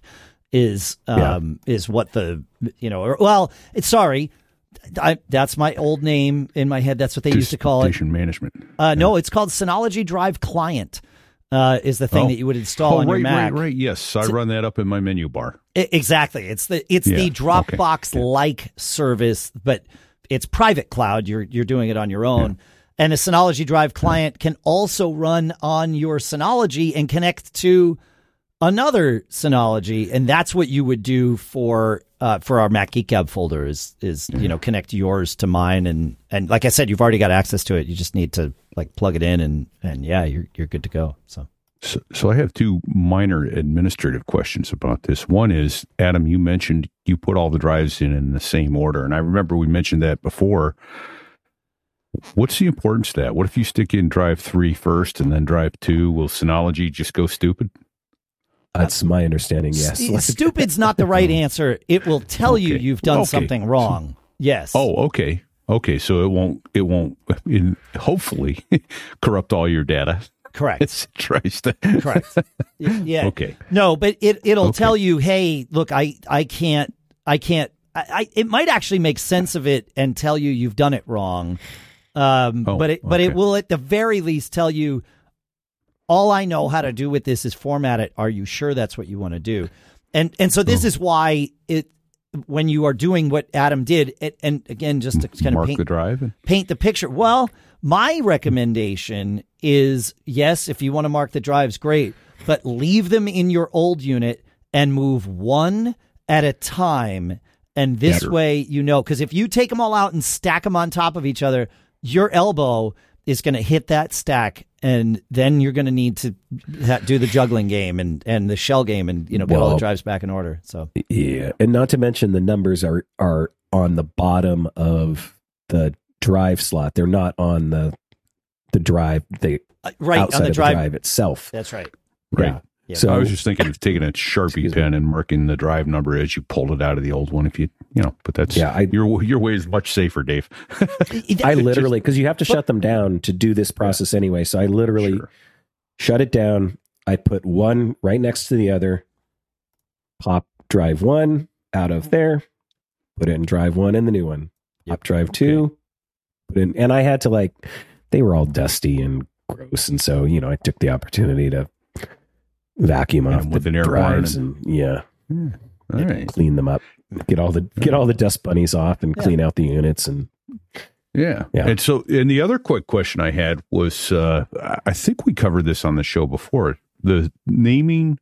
is um yeah. is what the you know or, well it's sorry I, that's my old name in my head. That's what they used to call it. Station management. Uh, yeah. No, it's called Synology Drive Client. Uh, is the thing oh. that you would install oh, on right, your Mac. Right, right, yes. I run that up in my menu bar. It, exactly. It's the it's yeah. the Dropbox-like okay. service, but it's private cloud. You're you're doing it on your own. Yeah. And a Synology Drive client can also run on your Synology and connect to another Synology, and that's what you would do for uh, for our Mac Geek Gab folder. Is is you know connect yours to mine, and and like I said, you've already got access to it. You just need to like plug it in, and and yeah, you're you're good to go. So So, so I have two minor administrative questions about this. One is, Adam, you mentioned you put all the drives in in the same order, and I remember we mentioned that before. What's the importance of that? What if you stick in drive three first and then drive two? Will Synology just go stupid? That's my understanding, yes. St- Stupid's not the right answer. It will tell Okay. you you've done Okay. something wrong. Yes. Oh, okay. Okay, so it won't, it won't, in, hopefully, corrupt all your data. correct. It tries to. Correct. Yeah. Okay. No, but it it'll Okay. tell you, hey, look, I I can't I can't. I, I it might actually make sense of it and tell you you've done it wrong. Um, Oh, but it but it okay. will at the very least tell you, all I know how to do with this is format it. Are you sure that's what you want to do? And and so this Oh. is why it when you are doing what Adam did, it, and again, just to kind of Mark paint the drive. And, paint the picture. Well, my recommendation is, yes, if you want to mark the drives, great, but leave them in your old unit and move one at a time. And this Better. way, you know, because if you take them all out and stack them on top of each other, your elbow is going to hit that stack, and then you're going to need to ha- do the juggling game and, and the shell game and, you know, get all the Well, drives back in order. So Yeah, and not to mention the numbers are are on the bottom of the drive slot. They're not on the the drive. They uh, right outside on the of drive. the drive itself. That's right. right. Yeah. Yeah. So I was just thinking of taking a Sharpie Excuse me. pen and marking the drive number as you pulled it out of the old one. If you, you know, but that's Yeah, I- your your way is much safer, Dave. I literally, because you have to shut them down to do this process anyway. So I literally Sure. shut it down. I put one right next to the other, pop drive one out of there, put it in drive one and the new one. Pop drive two, put in, and I had to like, they were all dusty and gross. And so, you know, I took the opportunity to vacuum Yeah, off with the an air horn drives and- and, yeah, All right. clean them up, get all the, get all the dust bunnies off and Yeah. clean out the units. And Yeah. Yeah. And so, and the other quick question I had was, uh, I think we covered this on the show before. The naming,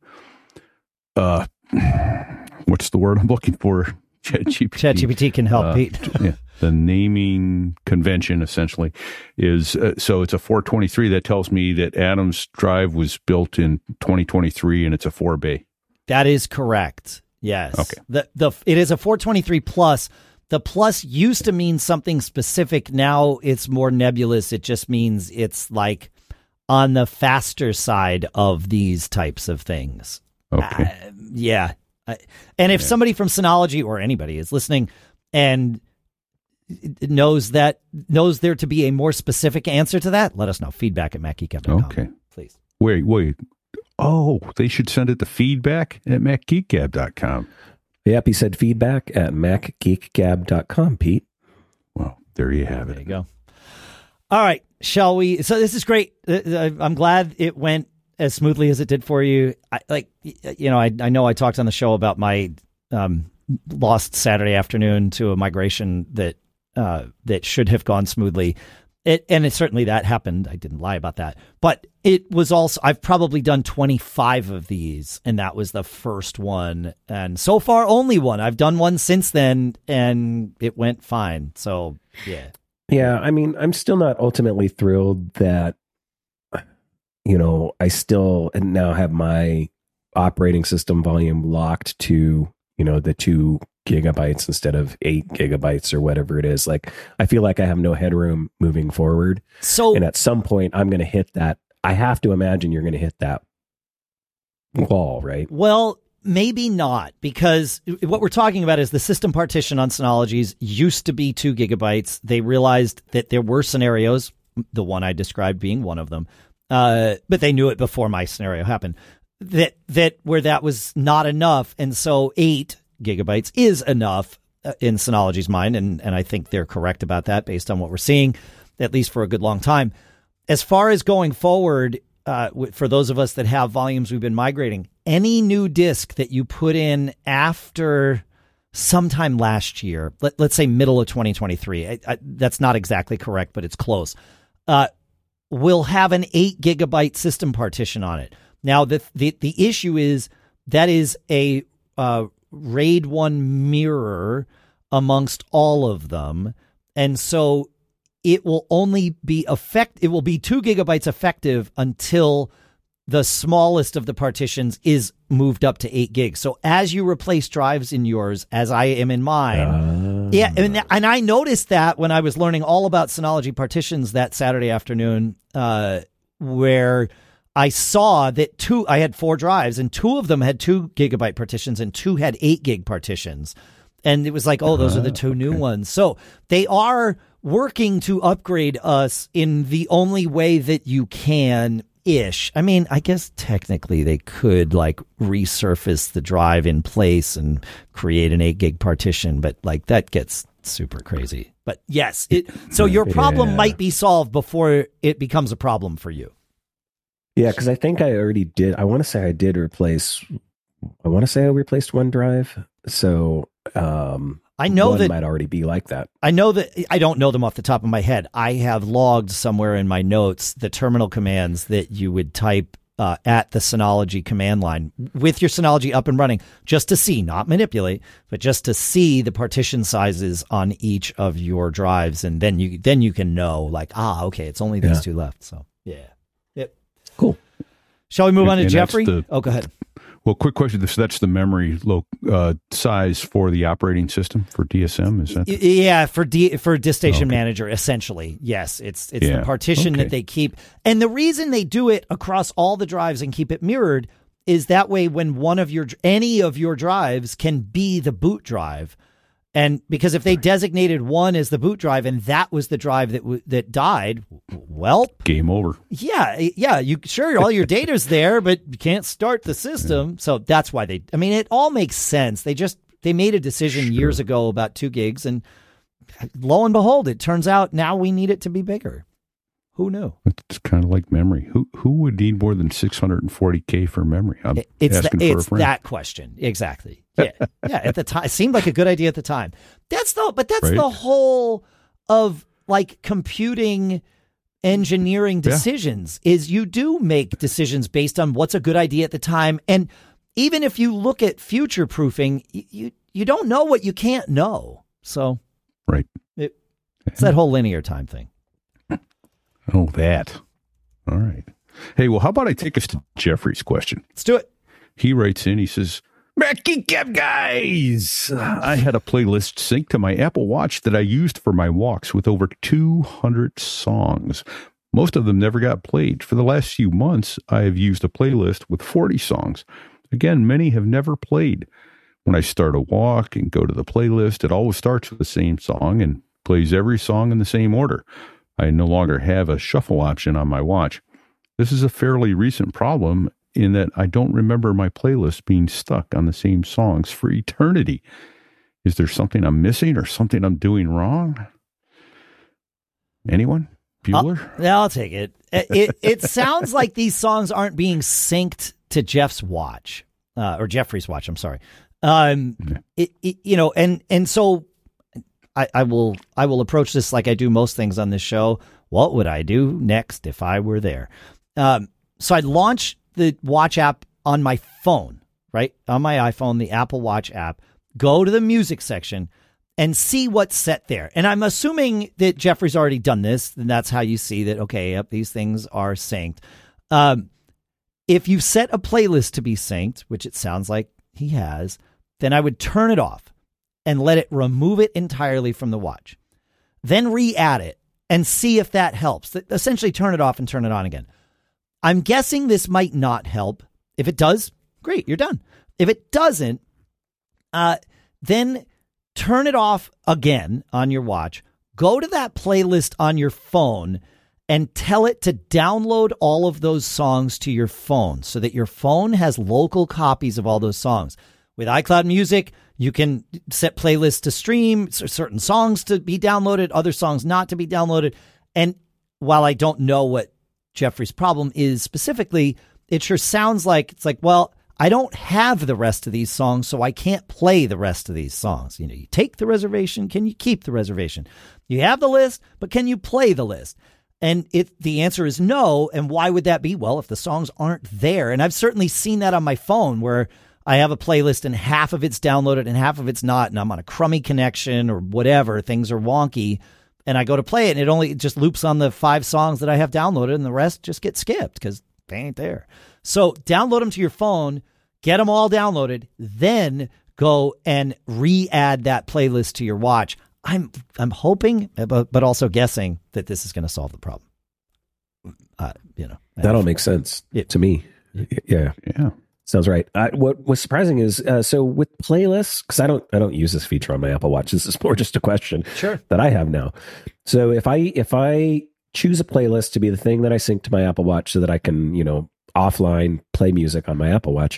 uh, what's the word I'm looking for? ChatGPT. ChatGPT can help, Uh, Pete. yeah, the naming convention essentially is uh, so it's a four twenty-three. That tells me that Adam's drive was built in twenty twenty-three and it's a four bay. That is correct. Yes. Okay. The the it is a four twenty-three plus. The plus used to mean something specific. Now it's more nebulous. It just means it's like on the faster side of these types of things. Okay. Uh, yeah. I- and if Yeah. somebody from Synology or anybody is listening and knows that knows there to be a more specific answer to that, let us know. Feedback at mac geek gab dot com. Okay. Please. Wait, wait. Oh, they should send it to feedback at mac geek gab dot com. yep, he said feedback at mac geek gab dot com, Pete. Well, there you have There you it. go. All right, shall we? So this is great. Uh, I'm glad it went as smoothly as it did for you. I, like, you know, I I know I talked on the show about my um, lost Saturday afternoon to a migration that uh, that should have gone smoothly. It, and it certainly that happened. I didn't lie about that. But it was also, I've probably done twenty-five of these, and that was the first one. And so far, only one. I've done one since then, and it went fine. So, yeah. Yeah, I mean, I'm still not ultimately thrilled that, you know, I still now have my operating system volume locked to, you know, the two gigabytes instead of eight gigabytes or whatever it is. Like, I feel like I have no headroom moving forward. So, And at some point, I'm going to hit that. I have to imagine you're going to hit that wall, right? well, maybe not, because what we're talking about is the system partition on Synology's used to be two gigabytes. They realized that there were scenarios, the one I described being one of them, uh, but they knew it before my scenario happened, that that where that was not enough, and so eight gigabytes is enough uh, in Synology's mind, and and I think they're correct about that based on what we're seeing, at least for a good long time. As far as going forward, uh, w- for those of us that have volumes we've been migrating, any new disk that you put in after sometime last year, let, let's say middle of twenty twenty-three, I, I, that's not exactly correct, but it's close, uh, will have an eight gigabyte system partition on it. Now, the the, the issue is that is a uh, RAID one mirror amongst all of them, and so it will only be effect. It will be two gigabytes effective until the smallest of the partitions is moved up to eight gigs. So as you replace drives in yours, as I am in mine, uh, yeah, and, and I noticed that when I was learning all about Synology partitions that Saturday afternoon, uh, where I saw that two, I had four drives, and two of them had two gigabyte partitions, and two had eight gig partitions, and it was like, oh, those uh, are the two okay. new ones. So they are working to upgrade us in the only way that you can. Ish. I mean, I guess technically they could like resurface the drive in place and create an eight gig partition, but like that gets super crazy. But yes, it, so your problem yeah. might be solved before it becomes a problem for you. Yeah, because I think I already did. I want to say I did replace. I want to say I replaced one drive. So um, I know one that might already be like that. I know that I don't know them off the top of my head. I have logged somewhere in my notes the terminal commands that you would type uh, at the Synology command line with your Synology up and running, just to see, not manipulate, but just to see the partition sizes on each of your drives, and then you then you can know like, ah, okay, it's only these yeah. two left. So yeah, yep, cool. Shall we move and, on to and Jeffrey? The- oh, go ahead. Well, quick question. So that's the memory lo- uh, size for the operating system for D S M, is that? The- yeah, for D- for DiskStation okay. Manager, essentially. Yes, it's it's yeah. the partition okay. that they keep. And the reason they do it across all the drives and keep it mirrored is that way when one of your any of your drives can be the boot drive. And because if they designated one as the boot drive and that was the drive that w- that died, well, game over. Yeah, yeah. You sure all your data's there, but you can't start the system. Yeah. So that's why they. I mean, it all makes sense. They just they made a decision sure. years ago about two gigs, and lo and behold, it turns out now we need it to be bigger. Who knew? It's kind of like memory. Who who would need more than six hundred forty K for memory? I'm it's asking the, for it's a friend. that question exactly. Yeah, yeah. At the time, it seemed like a good idea at the time. That's the, but that's right? the whole of like computing engineering decisions. Yeah. Is you do make decisions based on what's a good idea at the time, and even if you look at future proofing, you, you you don't know what you can't know. So, right, it, it's that whole linear time thing. Oh, that. All right. Hey, well, how about I take us to Jeffrey's question? Let's do it. He writes in, he says, Mackie Cab guys, I had a playlist synced to my Apple Watch that I used for my walks with over two hundred songs. Most of them never got played. For the last few months, I have used a playlist with forty songs. Again, many have never played. When I start a walk and go to the playlist, it always starts with the same song and plays every song in the same order. I no longer have a shuffle option on my watch. This is a fairly recent problem in that I don't remember my playlist being stuck on the same songs for eternity. Is there something I'm missing or something I'm doing wrong? Anyone? Bueller? I'll, yeah, I'll take it. It, it. it sounds like these songs aren't being synced to Jeff's watch, uh, or Jeffrey's watch, I'm sorry. Um, yeah. it, it, you know, and, and so I, I will I will approach this like I do most things on this show. What would I do next if I were there? Um, so I'd launch the Watch app on my phone, right? On my iPhone, the Apple Watch app, go to the music section and see what's set there. And I'm assuming that Jeffrey's already done this, and that's how you see that, okay, yep, these things are synced. Um, if you've set a playlist to be synced, which it sounds like he has, then I would turn it off and let it remove it entirely from the watch. Then re-add it and see if that helps. Essentially turn it off and turn it on again. I'm guessing this might not help. If it does, great, you're done. If it doesn't, uh, then turn it off again on your watch. Go to that playlist on your phone and tell it to download all of those songs to your phone so that your phone has local copies of all those songs. With iCloud Music, you can set playlists to stream, certain songs to be downloaded, other songs not to be downloaded. And while I don't know what Jeffrey's problem is specifically, it sure sounds like it's like, well, I don't have the rest of these songs, so I can't play the rest of these songs. You know, you take the reservation, can you keep the reservation? You have the list, but can you play the list? And it the answer is no. And why would that be? Well, if the songs aren't there, and I've certainly seen that on my phone where I have a playlist and half of it's downloaded and half of it's not, and I'm on a crummy connection or whatever, things are wonky, and I go to play it and it only it just loops on the five songs that I have downloaded and the rest just get skipped because they ain't there. So download them to your phone, get them all downloaded, then go and re-add that playlist to your watch. I'm I'm hoping, but, but also guessing that this is going to solve the problem. Uh, you know, that all makes sense it, to me. Yeah, yeah, sounds right. Uh, what was surprising is uh, so with playlists, because I don't I don't use this feature on my Apple Watch. This is more just a question sure. that I have now. So if I if I choose a playlist to be the thing that I sync to my Apple Watch, so that I can you know offline play music on my Apple Watch.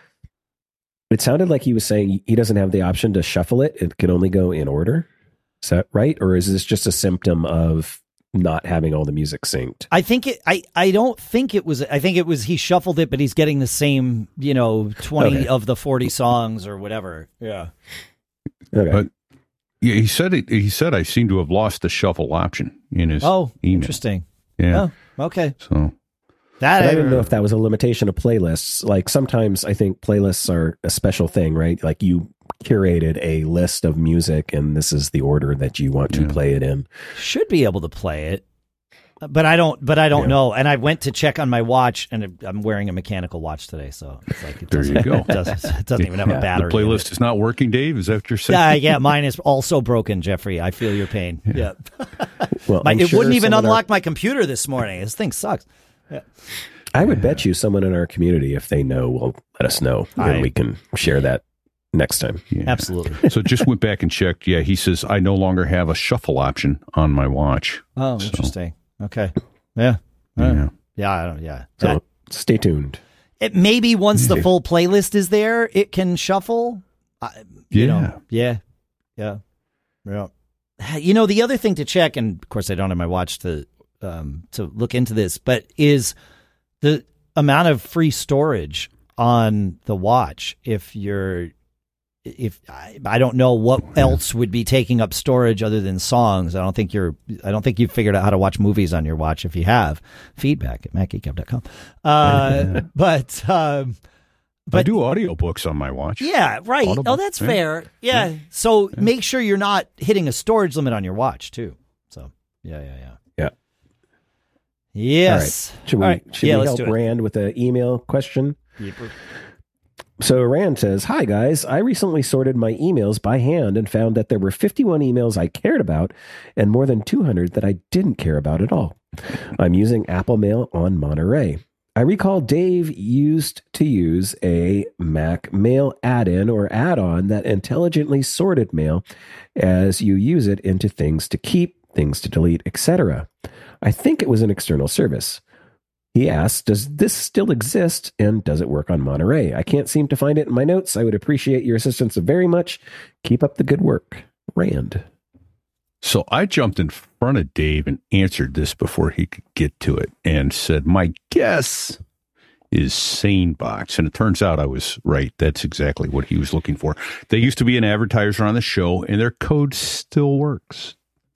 It sounded like he was saying he doesn't have the option to shuffle it. It can only go in order. Is that right? Or is this just a symptom of not having all the music synced? I think it, I, I don't think it was, I think it was, he shuffled it, but he's getting the same, you know, twenty okay. of the forty songs or whatever. Yeah. Okay. But yeah, he said it, he said, I seem to have lost the shuffle option in his Oh, email. Interesting. Yeah. Oh, okay. So. That I didn't know if that was a limitation of playlists. Like sometimes I think playlists are a special thing, right? Like you curated a list of music and this is the order that you want to yeah. play it in. Should be able to play it, but I don't, but I don't yeah. know. And I went to check on my watch and I'm wearing a mechanical watch today. So it's like, it there you go. It doesn't, it doesn't even have yeah. a battery. The playlist is not working, Dave. Is that what you're saying? Yeah. Yeah. Mine is also broken, Jeffrey. I feel your pain. Yeah. yeah. Well, my, it sure wouldn't even unlock our... my computer this morning. This thing sucks. Yeah. I would bet you someone in our community, if they know, will let us know, and I, we can share that next time. Yeah. Absolutely. So just went back and checked. Yeah, he says, I no longer have a shuffle option on my watch. Oh, so. Interesting. Okay. Yeah. Yeah. Uh, yeah. I don't, yeah. So that, stay tuned. It maybe once the full playlist is there, it can shuffle. Uh, you yeah. Know, yeah. Yeah. Yeah. You know, the other thing to check, and of course I don't have my watch to, um, to look into this, but is the amount of free storage on the watch. If you're, if I, I don't know what else would be taking up storage other than songs. I don't think you're, I don't think you've figured out how to watch movies on your watch. If you have, feedback at mac geek gab dot com. Uh, but, um, but I do audiobooks on my watch. Yeah, right. Audible, oh, that's yeah. fair. Yeah. yeah. So yeah. make sure you're not hitting a storage limit on your watch too. So yeah, yeah, yeah. Yeah. Yes. All right. Should we, right. should yeah, we let's help do it. Rand with an email question? Yep. So Rand says, hi guys, I recently sorted my emails by hand and found that there were fifty-one emails I cared about and more than two hundred that I didn't care about at all. I'm using Apple Mail on Monterey. I recall Dave used to use a Mac Mail add-in or add-on that intelligently sorted mail as you use it into things to keep, things to delete, et cetera. I think it was an external service. He asks, does this still exist and does it work on Monterey? I can't seem to find it in my notes. I would appreciate your assistance very much. Keep up the good work. Rand. So I jumped in front of Dave and answered this before he could get to it and said, my guess is SaneBox. And it turns out I was right. That's exactly what he was looking for. They used to be an advertiser on the show and their code still works.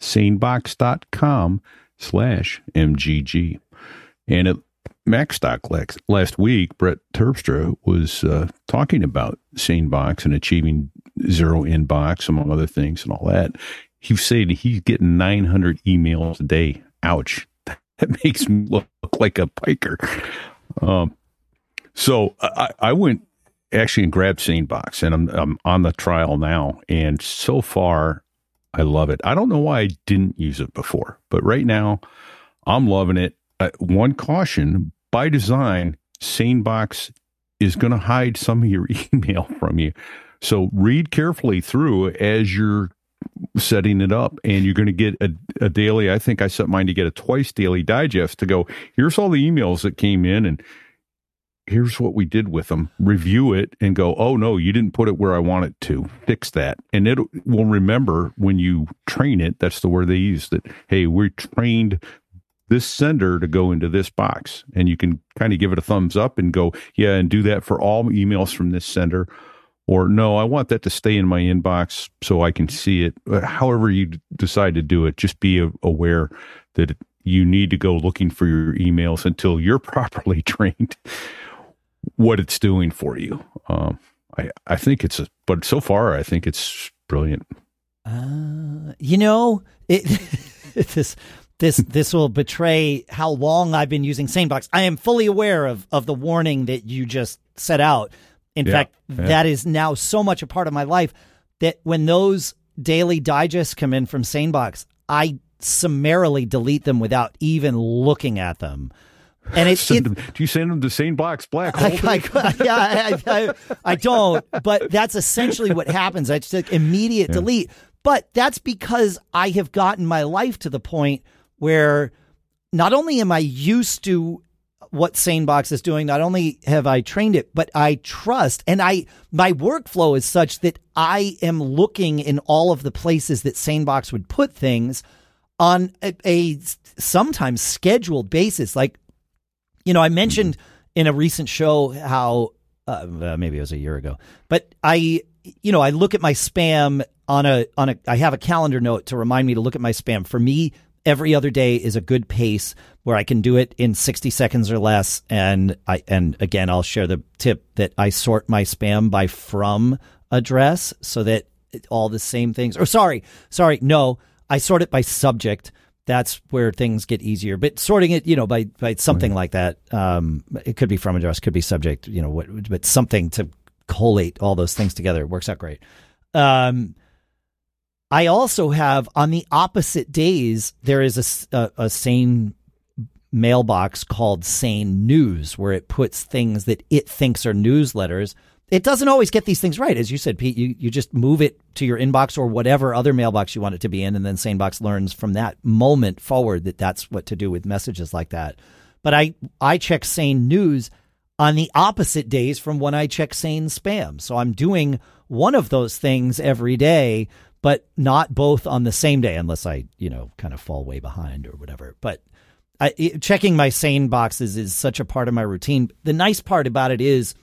sanebox.com slash MGG. And at MacStock last week, Brett Terpstra was uh, talking about SaneBox and achieving zero inbox, among other things and all that. He was saying he's getting nine hundred emails a day. Ouch. That makes me look like a piker. Um, so I, I went actually and grabbed SaneBox, and I'm, I'm on the trial now. And so far, I love it. I don't know why I didn't use it before, but right now I'm loving it. Uh, one caution, by design, SaneBox is going to hide some of your email from you. So read carefully through as you're setting it up, and you're going to get a, a daily, I think I set mine to get a twice daily digest to go, here's all the emails that came in, and here's what we did with them. Review it and go, oh, no, you didn't put it where I want it to. Fix that. And it will remember when you train it, that's the word they use, that, hey, we're trained this sender to go into this box. And you can kind of give it a thumbs up and go, yeah, and do that for all emails from this sender. Or no, I want that to stay in my inbox so I can see it. However you d- decide to do it, just be a- aware that you need to go looking for your emails until you're properly trained what it's doing for you. Um, I, I think it's, a, but so far, I think it's brilliant. Uh, you know, it, this, this this will betray how long I've been using SaneBox. I am fully aware of of the warning that you just set out. In Yeah, fact, yeah. that is now so much a part of my life that when those daily digests come in from SaneBox, I summarily delete them without even looking at them. And it, Send it them- do you send them to SaneBox Black Hole? I, I, yeah, I, I, I don't, but that's essentially what happens. I just like immediate delete. But that's because I have gotten my life to the point where not only am I used to what SaneBox is doing, not only have I trained it, but I trust, and I my workflow is such that I am looking in all of the places that SaneBox would put things on a, a sometimes scheduled basis. Like, you know, I mentioned in a recent show how uh, maybe it was a year ago, but I, you know, I look at my spam on a on a. I have a calendar note to remind me to look at my spam. For me, every other day is a good pace where I can do it in sixty seconds or less. And I and again, I'll share the tip that I sort my spam by from address so that it, all the same things. Or sorry, sorry, no, I sort it by subject. That's where things get easier. But sorting it, you know, by, by something like that, um, it could be from address, could be subject, you know, what, but something to collate all those things together works out great. Um, I also have on the opposite days, there is a, a, a Sane mailbox called Sane News, where it puts things that it thinks are newsletters. It doesn't always get these things right. As you said, Pete, you, you just move it to your inbox or whatever other mailbox you want it to be in. And then SaneBox learns from that moment forward that that's what to do with messages like that. But I, I check Sane News on the opposite days from when I check Sane Spam. So I'm doing one of those things every day, but not both on the same day unless I, you know, kind of fall way behind or whatever. But I, it, checking my Sane boxes is such a part of my routine. The nice part about it is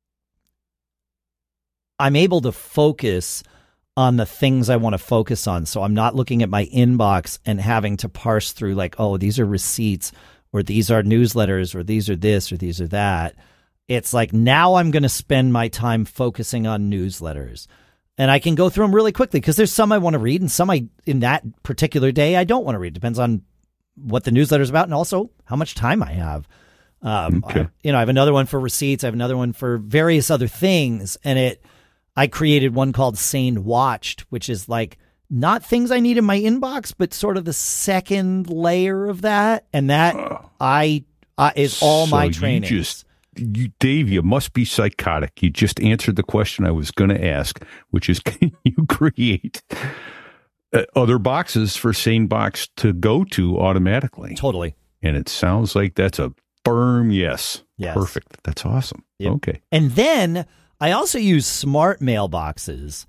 I'm able to focus on the things I want to focus on. So I'm not looking at my inbox and having to parse through like, oh, these are receipts or these are newsletters or these are this or these are that. It's like now I'm going to spend my time focusing on newsletters. And I can go through them really quickly because there's some I want to read and some I, in that particular day, I don't want to read. Depends on what the newsletter is about and also how much time I have. Um, Okay. I, you know, I have another one for receipts. I have another one for various other things. And it, I created one called Sane Watched, which is like not things I need in my inbox, but sort of the second layer of that. And that Uh, I, I is all so my you training. just- You, Dave, you must be psychotic. You just answered the question I was going to ask, which is, can you create uh, other boxes for SaneBox to go to automatically? Totally. And it sounds like that's a firm yes. Yes. Perfect. That's awesome. Yep. Okay. And then I also use smart mailboxes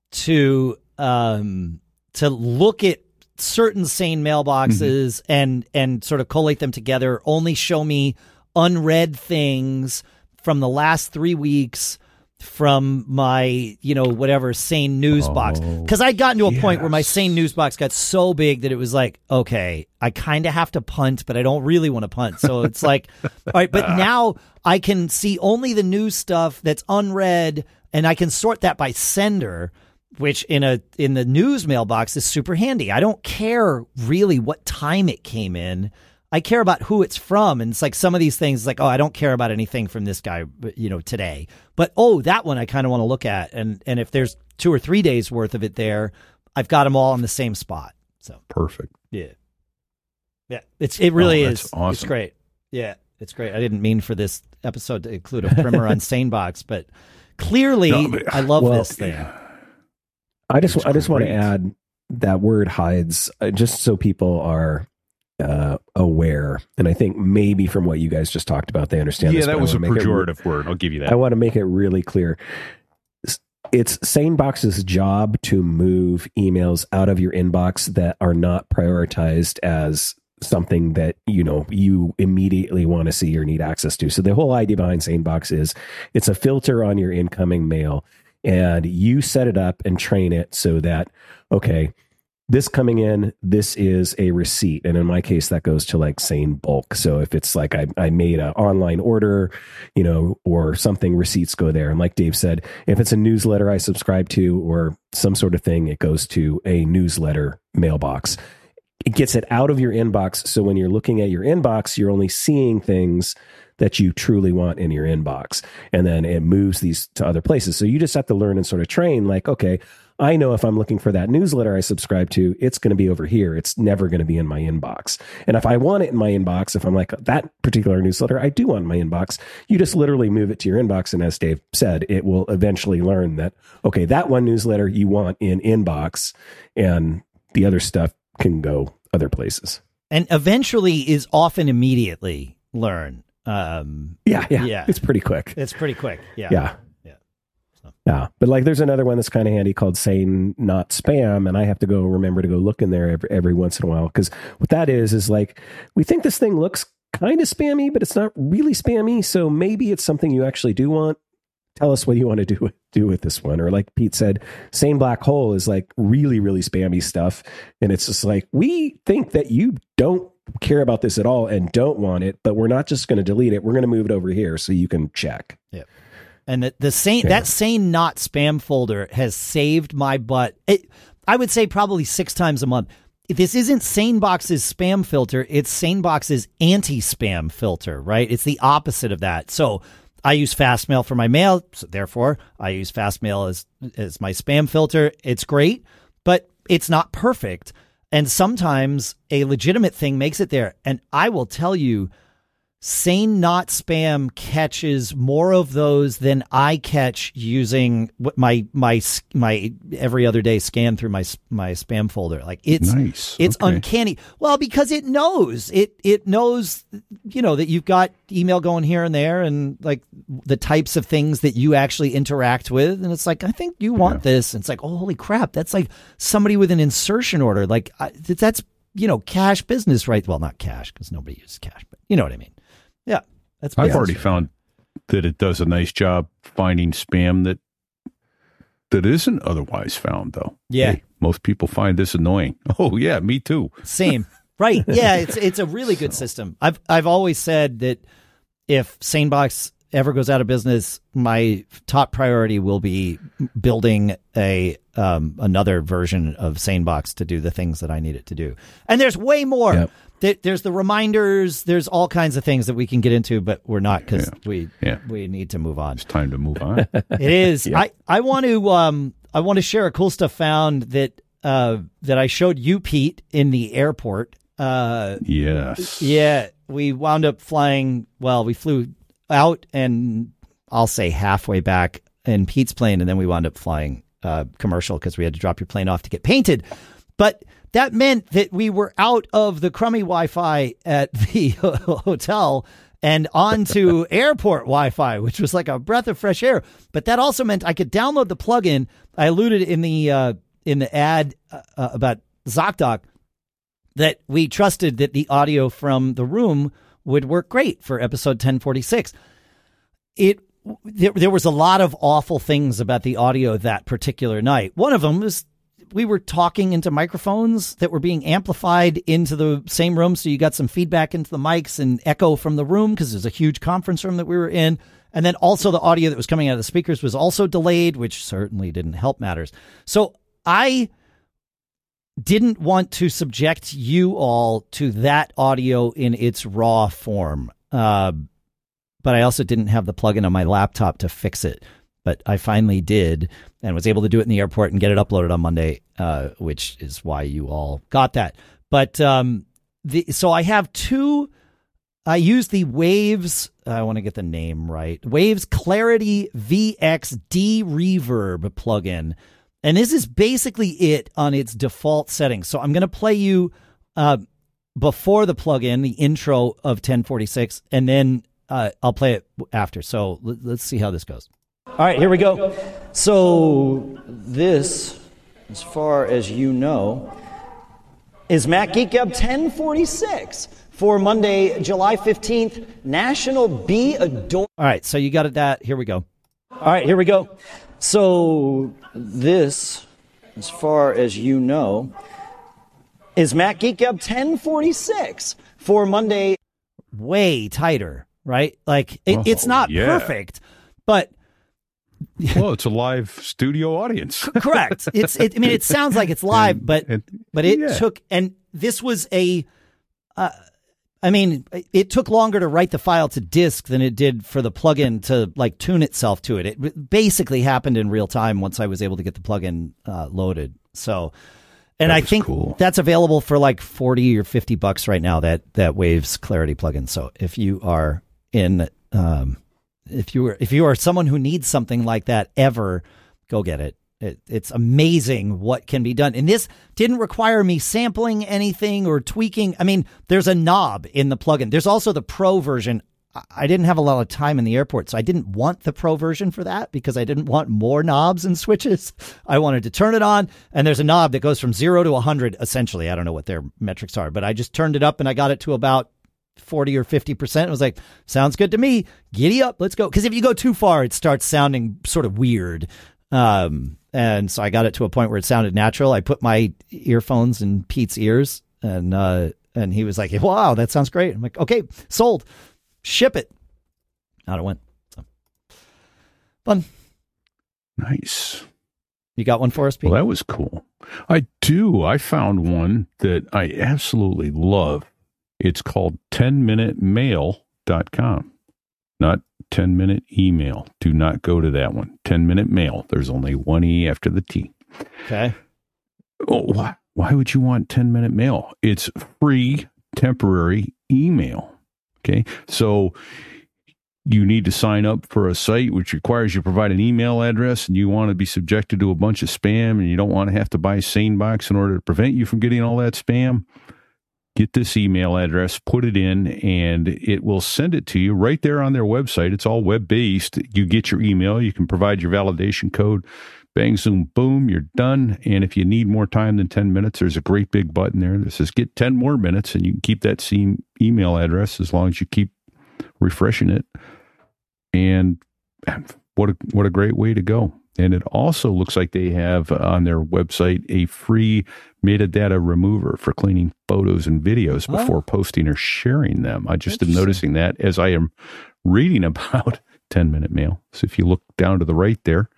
to um, to look at certain Sane mailboxes mm-hmm. and and sort of collate them together. Only show me unread things from the last three weeks from my, you know, whatever Sane News Oh, box. Because I'd gotten to a point where my yes. Sane News box got so big that it was like, okay, I kind of have to punt, but I don't really want to punt. So it's like, all right, but now I can see only the news stuff that's unread, and I can sort that by sender, which in a in the news mailbox is super handy. I don't care really what time it came in. I care about who it's from. And it's like some of these things like, oh, I don't care about anything from this guy, you know, today. But, oh, that one I kind of want to look at. And and if there's two or three days worth of it there, I've got them all in the same spot. So, Perfect. yeah. Yeah, it's it really Oh, is. that's awesome. It's great. Yeah, it's great. I didn't mean for this episode to include a primer on SaneBox, but clearly No, but- I love well, this thing. I just It's I just want to great. add that word hides uh, just so people are uh, aware, and I think maybe from what you guys just talked about, they understand. Yeah, this, but that I was a wanna make it re- pejorative word. I'll give you that. I want to make it really clear. It's SaneBox's job to move emails out of your inbox that are not prioritized as something that, you know, you immediately want to see or need access to. So the whole idea behind SaneBox is it's a filter on your incoming mail, and you set it up and train it so that, okay, this coming in, this is a receipt. And in my case, that goes to like Sane Bulk. So if it's like I, I made an online order, you know, or something, receipts go there. And like Dave said, if it's a newsletter I subscribe to or some sort of thing, it goes to a newsletter mailbox. it gets it out of your inbox. So when you're looking at your inbox, you're only seeing things that you truly want in your inbox. And then it moves these to other places. So you just have to learn and sort of train like, okay, I know if I'm looking for that newsletter I subscribe to, it's going to be over here. It's never going to be in my inbox. And if I want it in my inbox, if I'm like that particular newsletter, I do want in my inbox, you just literally move it to your inbox. And as Dave said, it will eventually learn that, okay, that one newsletter you want in inbox and the other stuff can go other places. And eventually is often immediately learn. Um, yeah, yeah, yeah. It's pretty quick. It's pretty quick. Yeah. Yeah. Yeah. So. Yeah. But like there's another one that's kind of handy called Saying Not Spam. And I have to go remember to go look in there every, every once in a while. Because what that is, is like, we think this thing looks kind of spammy, but it's not really spammy. So maybe it's something you actually do want. Tell us what you want to do, do with this one. Or like Pete said, Sane Black Hole is like really, really spammy stuff. And it's just like, we think that you don't care about this at all and don't want it, but we're not just going to delete it. We're going to move it over here so you can check. Yeah. And the, the same, yeah. that Sane Not Spam folder has saved my butt. It, I would say probably six times a month. This isn't SaneBox's spam filter. It's SaneBox's anti-spam filter, right? It's the opposite of that. So I use Fastmail for my mail. So therefore, I use Fastmail as, as my spam filter. It's great, but it's not perfect. And sometimes a legitimate thing makes it there. And I will tell you, Sane Not Spam catches more of those than I catch using my my my every other day scan through my my spam folder. Like it's nice. It's okay. uncanny. Well, because it knows it it knows you know that you've got email going here and there, and like the types of things that you actually interact with. And it's like, I think you want yeah. this. And it's like, oh, holy crap, that's like somebody with an insertion order. Like I, that's you know cash business, right? Well, not cash because nobody uses cash, but you know what I mean. Yeah, that's. I've already found that it does a nice job finding spam that that isn't otherwise found, though. Yeah, hey, most people find this annoying. Oh, yeah, me too. Same, right? Yeah, it's it's a really good so. system. I've I've always said that if SaneBox ever goes out of business, my top priority will be building a um, another version of SaneBox to do the things that I need it to do. And there's way more. Yep. There's the reminders. There's all kinds of things that we can get into, but we're not because yeah. we yeah. we need to move on. It's time to move on. It is. Yeah. I, I want to um I want to share a cool stuff found that uh that I showed you, Pete, in the airport. Uh, yes. Yeah, we wound up flying. Well, we flew out and I'll say halfway back in Pete's plane, and then we wound up flying uh, commercial because we had to drop your plane off to get painted. But that meant that we were out of the crummy Wi-Fi at the hotel and onto airport Wi-Fi, which was like a breath of fresh air. But that also meant I could download the plugin. I alluded in the uh, in the ad uh, about ZocDoc that we trusted that the audio from the room would work great for episode ten forty-six. It there, there was a lot of awful things about the audio that particular night. One of them was we were talking into microphones that were being amplified into the same room. So you got some feedback into the mics and echo from the room because there's a huge conference room that we were in. And then also the audio that was coming out of the speakers was also delayed, which certainly didn't help matters. So I didn't want to subject you all to that audio in its raw form. Uh, but I also didn't have the plugin on my laptop to fix it. But I finally did and was able to do it in the airport and get it uploaded on Monday, uh, which is why you all got that. But um, the, so I have two. I use the Waves. I want to get the name right. Waves Clarity V X D Reverb plugin. And this is basically it on its default settings. So I'm going to play you uh, before the plugin, the intro of ten forty-six, and then uh, I'll play it after. So l- let's see how this goes. All right, here we go. So this, as far as you know, is Mac Geek Gab ten forty-six for Monday, July fifteenth, National Be Adored. All right, so you got it that. Here we go. All right, here we go. So this, as far as you know, is Mac Geek Gab ten forty-six for Monday. Way tighter, right? Like, it, oh, it's not yeah. perfect, but... Well, it's a live studio audience. Correct. It's. It, I mean, it sounds like it's live, and, but and, but it yeah. took. And this was a, uh, I mean, it took longer to write the file to disk than it did for the plugin to like tune itself to it. It basically happened in real time once I was able to get the plugin uh, loaded. So, and I think cool. that's available for like forty or fifty bucks right now, that, that Waves Clarity plugin. So if you are in, um, if you are, if you are someone who needs something like that ever, go get it. It, it's amazing what can be done. And this didn't require me sampling anything or tweaking. I mean, there's a knob in the plugin. There's also the Pro version. I didn't have a lot of time in the airport, so I didn't want the Pro version for that because I didn't want more knobs and switches. I wanted to turn it on, and there's a knob that goes from zero to one hundred, essentially. I don't know what their metrics are, but I just turned it up, and I got it to about forty or fifty percent. It was like, sounds good to me. Giddy up. Let's go. Because if you go too far, it starts sounding sort of weird. Um, and so I got it to a point where it sounded natural. I put my earphones in Pete's ears, and, uh, and he was like, wow, that sounds great. I'm like, okay, sold, ship it. Out it went. So fun. Nice. You got one for us, Pete? Well, that was cool. I do. I found one that I absolutely love. It's called ten minute mail dot com. Not ten minute email. Do not go to that one. ten minute mail. There's only one E after the T. Okay. Oh, why, why would you want ten minute mail? It's free temporary email. Okay. So you need to sign up for a site which requires you provide an email address, and you want to be subjected to a bunch of spam, and you don't want to have to buy SaneBox in order to prevent you from getting all that spam. Get this email address, put it in, and it will send it to you right there on their website. It's all web-based. You get your email. You can provide your validation code. Bang, zoom, boom, you're done. And if you need more time than ten minutes, there's a great big button there that says get ten more minutes, and you can keep that same email address as long as you keep refreshing it. And what a, what a great way to go. And it also looks like they have on their website a free metadata remover for cleaning photos and videos before oh. posting or sharing them. I just am noticing that as I am reading about ten minute mail. So if you look down to the right there,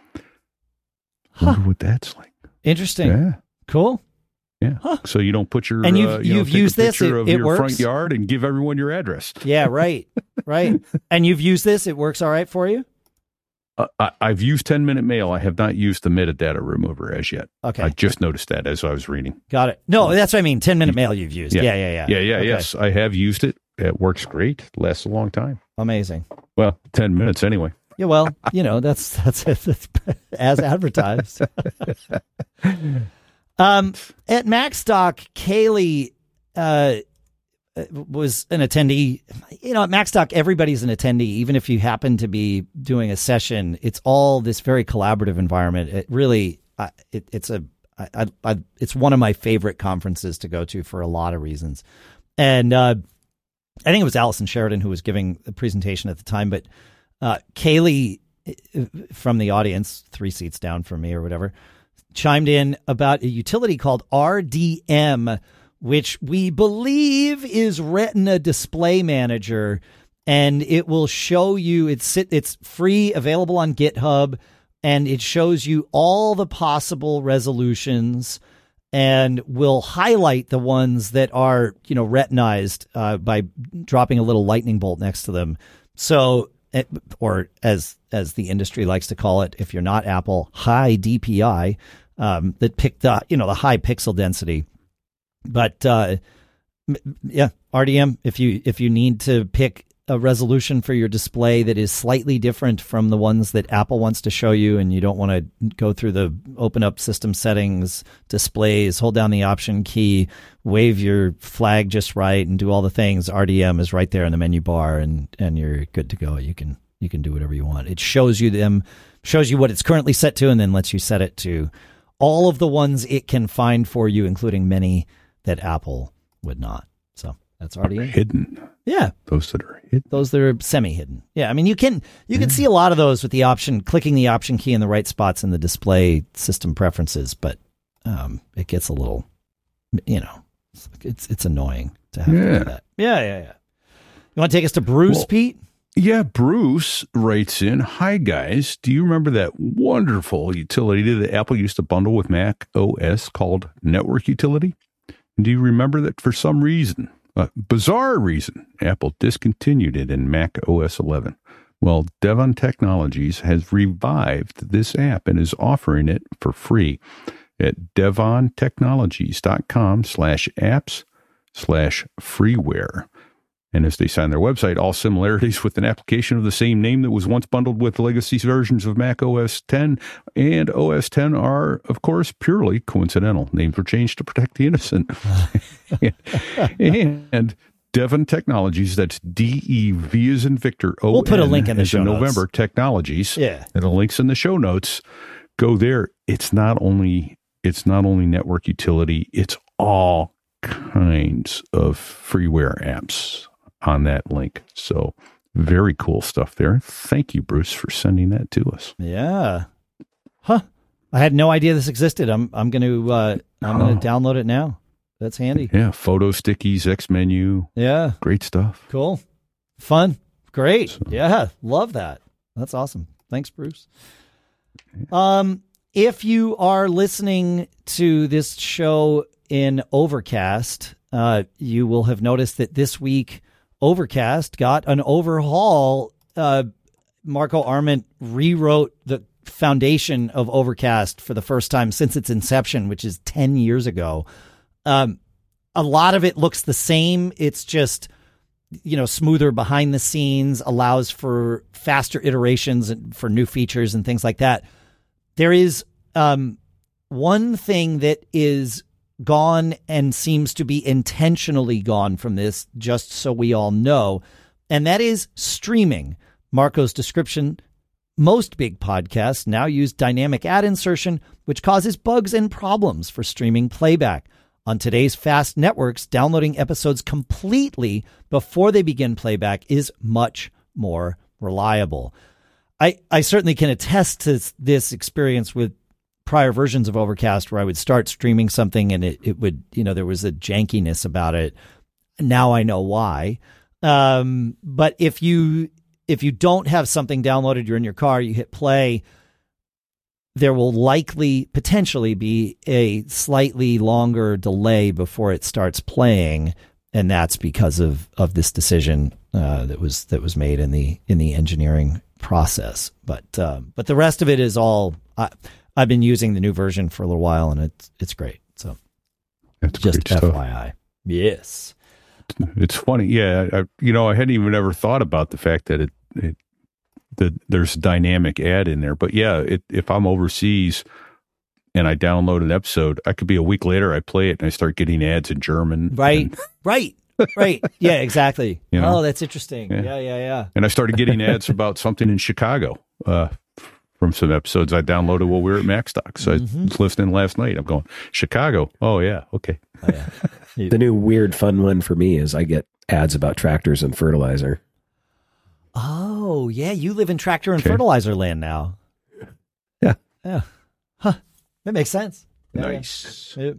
huh. wonder what that's like. Interesting. Yeah. Cool. Yeah. Huh. So you don't put your, and you've, uh, you you've know, used take a this, picture it, of it your works? front yard and give everyone your address. Yeah, right. Right. And you've used this. It works all right for you? Uh, I, I've used ten minute mail. I have not used the metadata remover as yet. Okay. I just noticed that as I was reading. Got it. No, that's what I mean. ten minute mail you've used. Yeah, yeah, yeah. Yeah, yeah, yeah okay. Yes. I have used it. It works great. Lasts a long time. Amazing. Well, ten minutes anyway. Yeah, well, you know, that's that's, that's as advertised. um, at MacStock, Kaylee uh, was an attendee. You know, at MacStock, everybody's an attendee, even if you happen to be doing a session. It's all this very collaborative environment. It really, uh, it, it's a, I, I, it's one of my favorite conferences to go to for a lot of reasons. And uh, I think it was Allison Sheridan who was giving the presentation at the time, but uh, Kaylee from the audience, three seats down from me or whatever, chimed in about a utility called R D M, which we believe is Retina Display Manager, and it will show you, it's it's free, available on GitHub, and it shows you all the possible resolutions and will highlight the ones that are, you know, retinized uh, by dropping a little lightning bolt next to them. So, or as as the industry likes to call it, if you're not Apple, high D P I, um, that pick the, you know, the high pixel density. But uh, yeah, R D M, if you if you need to pick a resolution for your display that is slightly different from the ones that Apple wants to show you, and you don't want to go through the open up system settings, displays, hold down the option key, wave your flag just right, and do all the things, R D M is right there in the menu bar, and and you're good to go. You can you can do whatever you want. It shows you them, shows you what it's currently set to, and then lets you set it to all of the ones it can find for you, including many that Apple would not. So that's R D M. Hidden. Yeah. Those that are hidden. Those that are semi-hidden. Yeah. I mean, you can you can yeah. see a lot of those with the option, clicking the option key in the right spots in the display system preferences, but um, it gets a little, you know, it's it's annoying to have yeah. to do that. Yeah, yeah, yeah. You want to take us to Bruce, well, Pete? Yeah, Bruce writes in, hi, guys. Do you remember that wonderful utility that Apple used to bundle with Mac O S called Network Utility? Do you remember that for some reason, a bizarre reason, Apple discontinued it in Mac O S eleven? Well, Devon Technologies has revived this app and is offering it for free at devontechnologies.com slash apps slash freeware. And as they say on their website, all similarities with an application of the same name that was once bundled with legacy versions of Mac O S ten and O S ten are, of course, purely coincidental. Names were changed to protect the innocent. and, and Devon Technologies, that's D E V as in Victor, O N, we'll put a link in the show November, notes. Technologies. Yeah. And the link's in the show notes. Go there. It's not only it's not only network utility, it's all kinds of freeware apps on that link. So very cool stuff there. Thank you, Bruce, for sending that to us. Yeah. Huh. I had no idea this existed. I'm I'm going to uh, I'm oh. going to download it now. That's handy. Yeah, photo stickies, X menu. Yeah. Great stuff. Cool. Fun. Great. So. Yeah, love that. That's awesome. Thanks, Bruce. Um if you are listening to this show in Overcast, uh you will have noticed that this week Overcast got an overhaul. Uh, Marco Arment rewrote the foundation of Overcast for the first time since its inception, which is ten years ago. Um, a lot of it looks the same. It's just, you know, smoother behind the scenes, allows for faster iterations and for new features and things like that. There is um, one thing that is gone and seems to be intentionally gone from this, just so we all know, and that is streaming. Marco's description: most big podcasts now use dynamic ad insertion, which causes bugs and problems for streaming playback. On today's fast networks, downloading episodes completely before they begin playback is much more reliable. I, I certainly can attest to this experience with prior versions of Overcast, where I would start streaming something and it, it would, you know, there was a jankiness about it. Now I know why. Um, but if you, if you don't have something downloaded, you're in your car, you hit play, there will likely potentially be a slightly longer delay before it starts playing. And that's because of, of this decision, uh, that was, that was made in the, in the engineering process. But, um, but the rest of it is all, uh, I've been using the new version for a little while, and it's it's great. So, that's just great F Y I. Stuff. Yes, it's funny. Yeah, I, you know, I hadn't even ever thought about the fact that it, it that there's dynamic ad in there. But yeah, it, if I'm overseas and I download an episode, I could be a week later, I play it and I start getting ads in German. Right, and, right, right. Yeah, exactly. You know? Oh, that's interesting. Yeah. yeah, yeah, yeah. And I started getting ads about something in Chicago. Uh, from some episodes I downloaded while we were at MacStock. So mm-hmm. I was listening last night. I'm going, Chicago. Oh, yeah. Okay. Oh, yeah. The new weird fun one for me is I get ads about tractors and fertilizer. Oh, yeah. You live in tractor and okay. fertilizer land now. Yeah. Yeah. Huh. That makes sense. Nice. Yeah.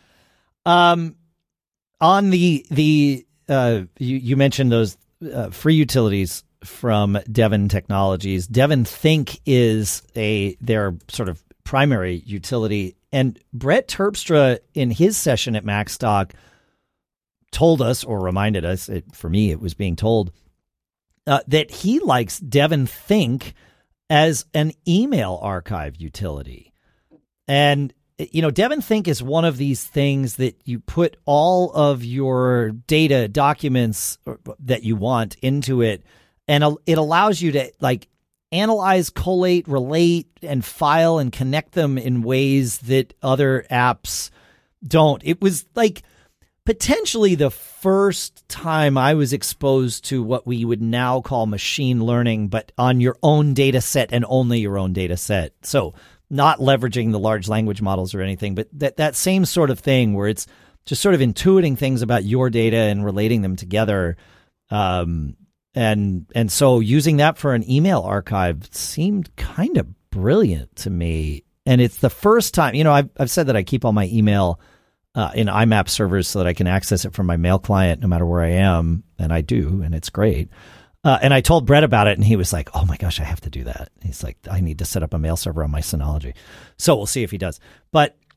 Um, on the, the uh, you, you mentioned those uh, free utilities from Devon Technologies. Devon Think is a their sort of primary utility. And Brett Terpstra, in his session at MacStock, told us, or reminded us, it, for me it was being told, uh, that he likes Devon Think as an email archive utility. And, you know, Devon Think is one of these things that you put all of your data, documents that you want into it, and it allows you to like analyze, collate, relate, and file and connect them in ways that other apps don't. It was like potentially the first time I was exposed to what we would now call machine learning, but on your own data set and only your own data set. So not leveraging the large language models or anything, but that, that same sort of thing where it's just sort of intuiting things about your data and relating them together. Um, And and so using that for an email archive seemed kind of brilliant to me. And it's the first time, you know, I've, I've said that I keep all my email uh, in I MAP servers so that I can access it from my mail client no matter where I am. And I do, and it's great. Uh, and I told Brett about it, and he was like, oh my gosh, I have to do that. He's like, I need to set up a mail server on my Synology. So we'll see if he does. But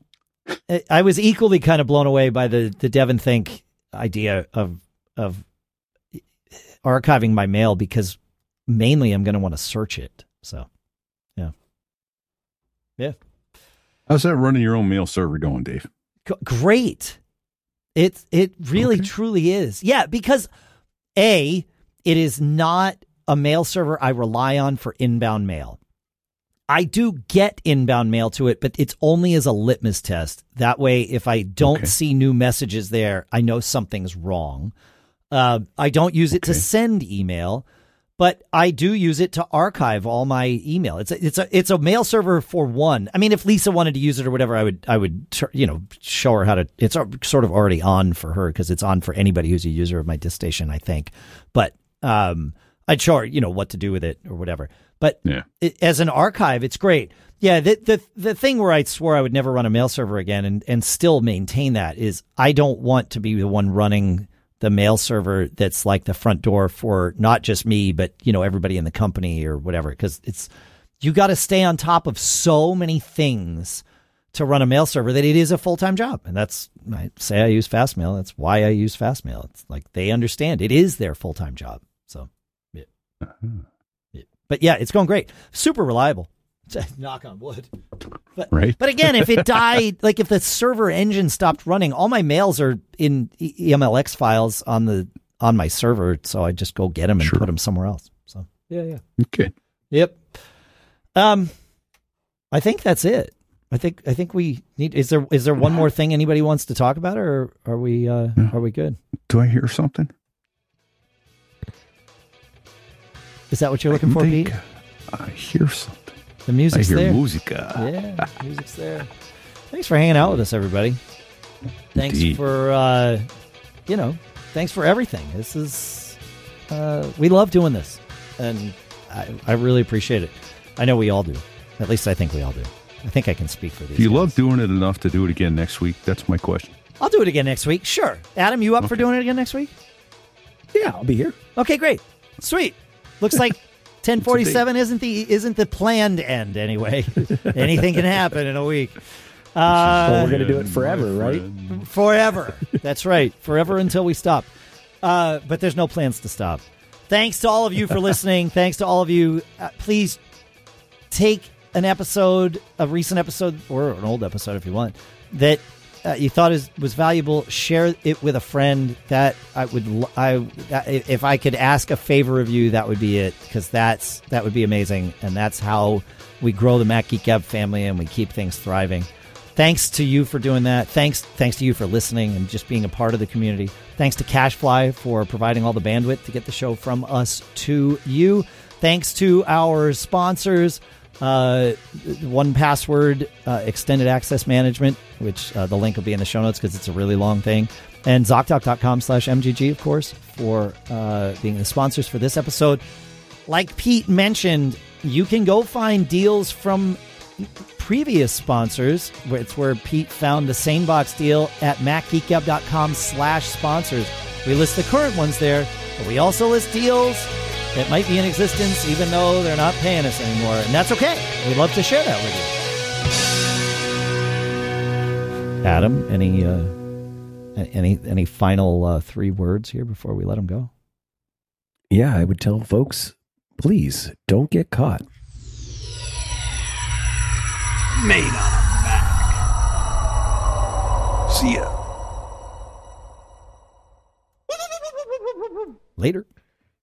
I, I was equally kind of blown away by the the Devon Think idea of of archiving my mail, because mainly I'm going to want to search it. So, yeah, yeah. How's that running your own mail server going, Dave? G- great. It it really Okay. truly is. Yeah, because A, it is not a mail server I rely on for inbound mail. I do get inbound mail to it, but it's only as a litmus test. That way, if I don't Okay. see new messages there, I know something's wrong. Uh, I don't use it to Okay. send email, but I do use it to archive all my email. It's a, it's a it's a mail server for one. I mean, if Lisa wanted to use it or whatever, I would I would you know show her how to. It's sort of already on for her because it's on for anybody who's a user of my disk station, I think. But um, I'd show her you know what to do with it or whatever. But Yeah. it, as an archive, it's great. Yeah, the, the the thing where I swore I would never run a mail server again and, and still maintain that is I don't want to be the one running the mail server that's like the front door for not just me, but, you know, everybody in the company or whatever. Because it's you got to stay on top of so many things to run a mail server that it is a full-time job. And that's, I say I use Fastmail. That's why I use Fastmail. It's like they understand it is their full-time job. So, yeah. Uh-huh. But yeah, it's going great. Super reliable. Knock on wood. But, Right. but again, if it died, like if the server engine stopped running, all my mails are in E M L X files on the on my server, so I just go get them and Sure. put them somewhere else. So yeah, yeah, Okay. yep. Um, I think that's it. I think I think we need. Is there is there one more thing anybody wants to talk about, or are we uh, are we good? Do I hear something? Is that what you're looking I for, think Pete? I hear something. The I music's hear there. musica. Yeah, music's there. Thanks for hanging out with us, everybody. Thanks Indeed. for, uh, you know, thanks for everything. This is, uh, we love doing this, and I, I really appreciate it. I know we all do. At least I think we all do. I think I can speak for these. Do you guys. love doing it enough to do it again next week? That's my question. I'll do it again next week. Sure. Adam, you up for Okay. doing it again next week? Yeah, I'll be here. Okay, great. Sweet. Looks like ten forty-seven isn't the isn't the planned end anyway. Anything can happen in a week. Uh, Well, we're gonna do it forever, My right? friend. Forever. That's right. Forever until we stop. Uh, but there's no plans to stop. Thanks to all of you for listening. Thanks to all of you. Uh, please take an episode, a recent episode, or an old episode if you want, that uh, you thought is, was valuable. Share it with a friend. That I would, l- I that, if I could ask a favor of you, that would be it, because that's that would be amazing, and that's how we grow the Mac Geek Gab family and we keep things thriving. Thanks to you for doing that. Thanks, thanks to you for listening and just being a part of the community. Thanks to CashFly for providing all the bandwidth to get the show from us to you. Thanks to our sponsors, uh, one Password uh, Extended Access Management, which uh, the link will be in the show notes because it's a really long thing, and ZocDoc.com slash MGG, of course, for uh, being the sponsors for this episode. Like Pete mentioned, you can go find deals from previous sponsors. It's where Pete found the SaneBox deal at MacGeekGab.com slash sponsors. We list the current ones there, but we also list deals that might be in existence even though they're not paying us anymore. And that's okay. We'd love to share that with you. Adam, any uh, any any final uh, three words here before we let them go? Yeah, I would tell folks, please don't get caught. Made on a Mac. See ya. Later.